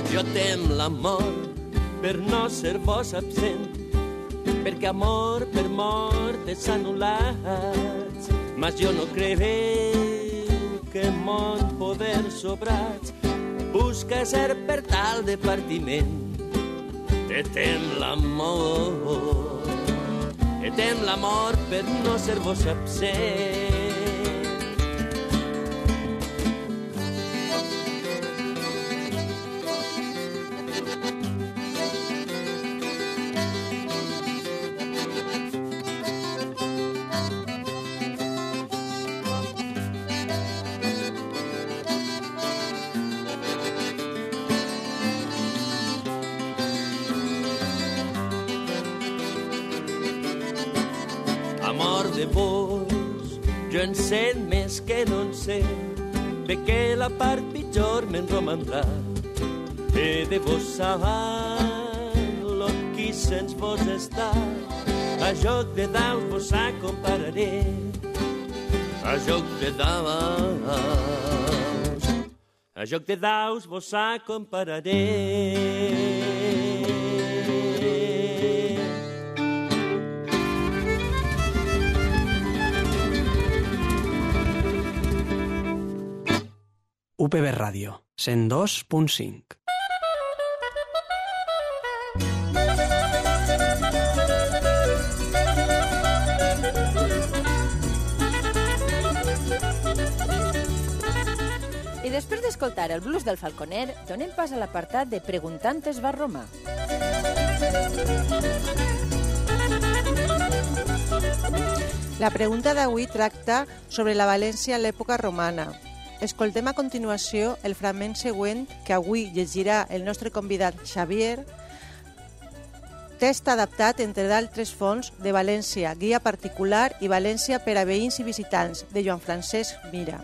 Jo tem l'amor per no ser vos absent, perquè amor per mort és anul·lats. Mas jo no creu que mon poder sobrats busca ser per tal de partiment. Te tem l'amor, te tem l'amor per no ser vos absent. Amor de vos, jo en sé més que no en sé, bé que la part pitjor me'n romandrà. He de vos saber lo qui sens vos està, a joc de daus vos acompararé, a joc de daus, a joc de daus vos acompararé. U P B Ràdio, cent dos punt cinc. I després d'escoltar el blues del Falconer, donem pas a l'apartat de Preguntantes va Roma. La pregunta d'avui tracta sobre la València a l'època romana. Escoltem a continuació el fragment següent que avui llegirà el nostre convidat Xavier, text adaptat, entre d'altres fonts, de València, guia particular i València per a veïns i visitants, de Joan Francesc Mira.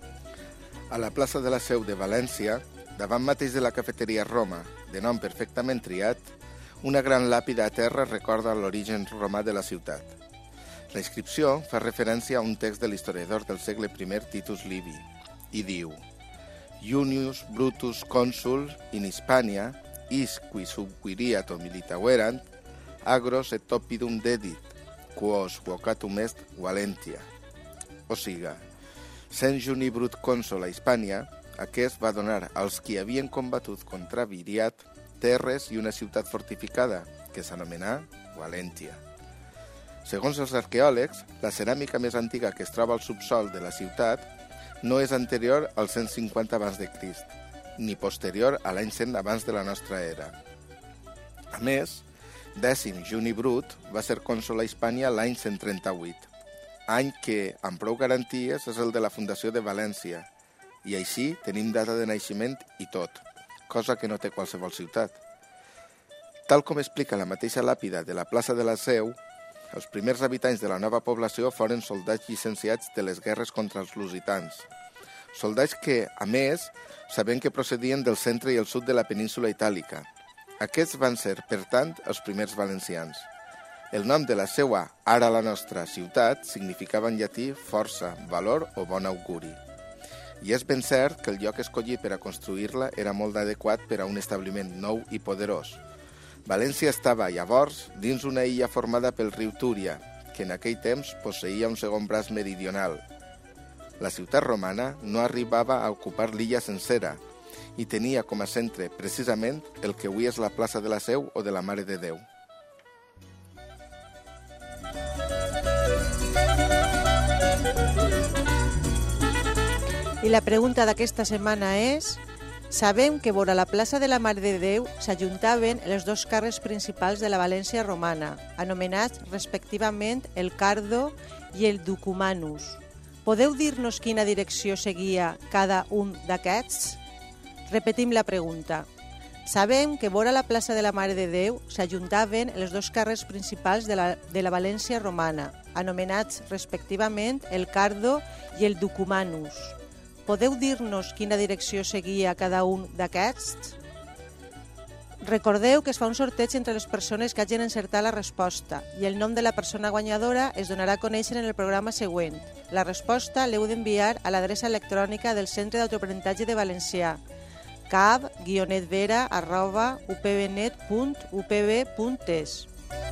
A la plaça de la Seu de València, davant mateix de la cafeteria Roma, de nom perfectament triat, una gran làpida a terra recorda l'origen romà de la ciutat. La inscripció fa referència a un text de l'historiador del segle primer Titus Livi, i diu: Iunius Brutus consul in Hispania, is qui subquiriato militaverant, agros et topidum dedit, quos vocatum est Valentia. O siga, sent Juni Brut cònsol a Hispània, aquest va donar als qui havien combatut contra Viriat terres i una ciutat fortificada, que s'anomenà Valentia. Segons els arqueòlegs, la ceràmica més antiga que es troba al subsol de la ciutat no és anterior al cent cinquanta abans de Crist, ni posterior a l'any cent abans de la nostra era. A més, Dècim Juni Brut va ser cònsol a Hispània l'any cent trenta-vuit, any que, amb prou garanties, és el de la fundació de València, i així tenim data de naixement i tot, cosa que no té qualsevol ciutat. Tal com explica la mateixa làpida de la plaça de la Seu, els primers habitants de la nova població foren soldats llicenciats de les guerres contra els lusitans. Soldats que, a més, sabent que procedien del centre i el sud de la península itàlica. Aquests van ser, per tant, els primers valencians. El nom de la seua, ara la nostra, ciutat significava en llatí força, valor o bon auguri. I és ben cert que el lloc escollit per a construir-la era molt adequat per a un establiment nou i poderós. València estava, llavors, dins una illa formada pel riu Túria, que en aquell temps posseïa un segon braç meridional. La ciutat romana no arribava a ocupar l'illa sencera i tenia com a centre, precisament, el que avui és la plaça de la Seu o de la Mare de Déu. I la pregunta d'aquesta setmana és: sabem que vora la plaça de la Mare de Déu s'ajuntaven els dos carrers principals de la València romana, anomenats respectivament el Cardo i el Ducumanus. Podeu dir-nos quina direcció seguia cada un d'aquests? Repetim la pregunta. Sabem que vora la plaça de la Mare de Déu s'ajuntaven els dos carrers principals de la, de la València romana, anomenats respectivament el Cardo i el Ducumanus. Podeu dir-nos quina direcció seguia cada un d'aquests? Recordeu que es fa un sorteig entre les persones que hagin encertat la resposta i el nom de la persona guanyadora es donarà a conèixer en el programa següent. La resposta l'heu d'enviar a l'adreça electrònica del Centre d'Autoaprenentatge de Valencià, cab guió netvera arroba upbnet punt upb punt es.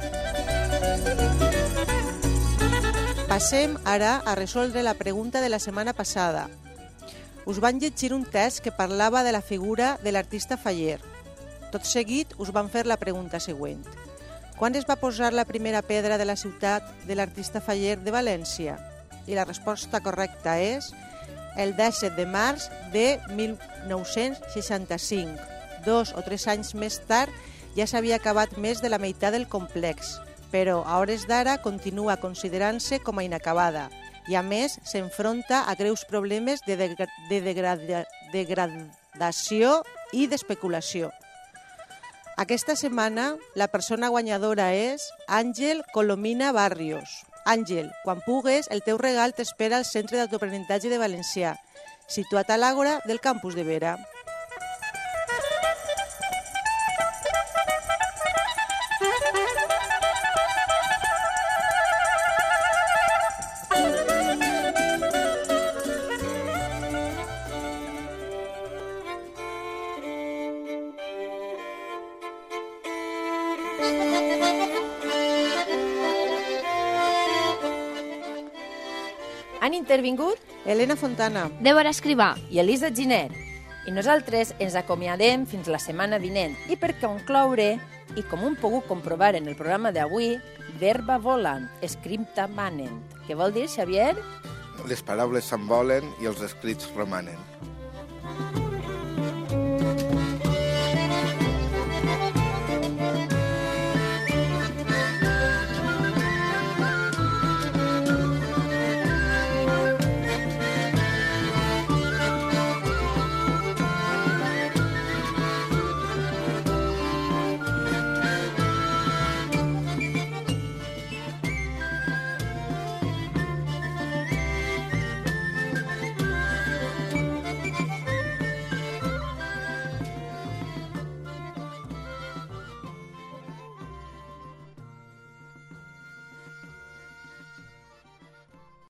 Passem ara a resoldre la pregunta de la setmana passada. Us van llegir un text que parlava de la figura de l'artista Faller. Tot seguit us van fer la pregunta següent. Quan es va posar la primera pedra de la ciutat de l'artista Faller de València? I la resposta correcta és el disset de març de mil nou-cents seixanta-cinc. Dos o tres anys més tard ja s'havia acabat més de la meitat del complex, però a hores d'ara continua considerant-se com a inacabada i, a més, s'enfronta a greus problemes de, degra de degrada degradació i d'especulació. Aquesta setmana, la persona guanyadora és Àngel Colomina Barrios. Àngel, quan pugues, el teu regal t'espera al Centre d'Autoaprenentatge de Valencià, situat a l'Àgora del campus de Vera. Han intervingut Helena Fontana, Débora Escrivà i Elisa Giner. I nosaltres ens acomiadem fins la setmana vinent. I per concloure, i com hem pogut comprovar en el programa d'avui, verba volant, scripta manent. Què vol dir, Xavier? Les paraules s'envolen i els escrits romanen.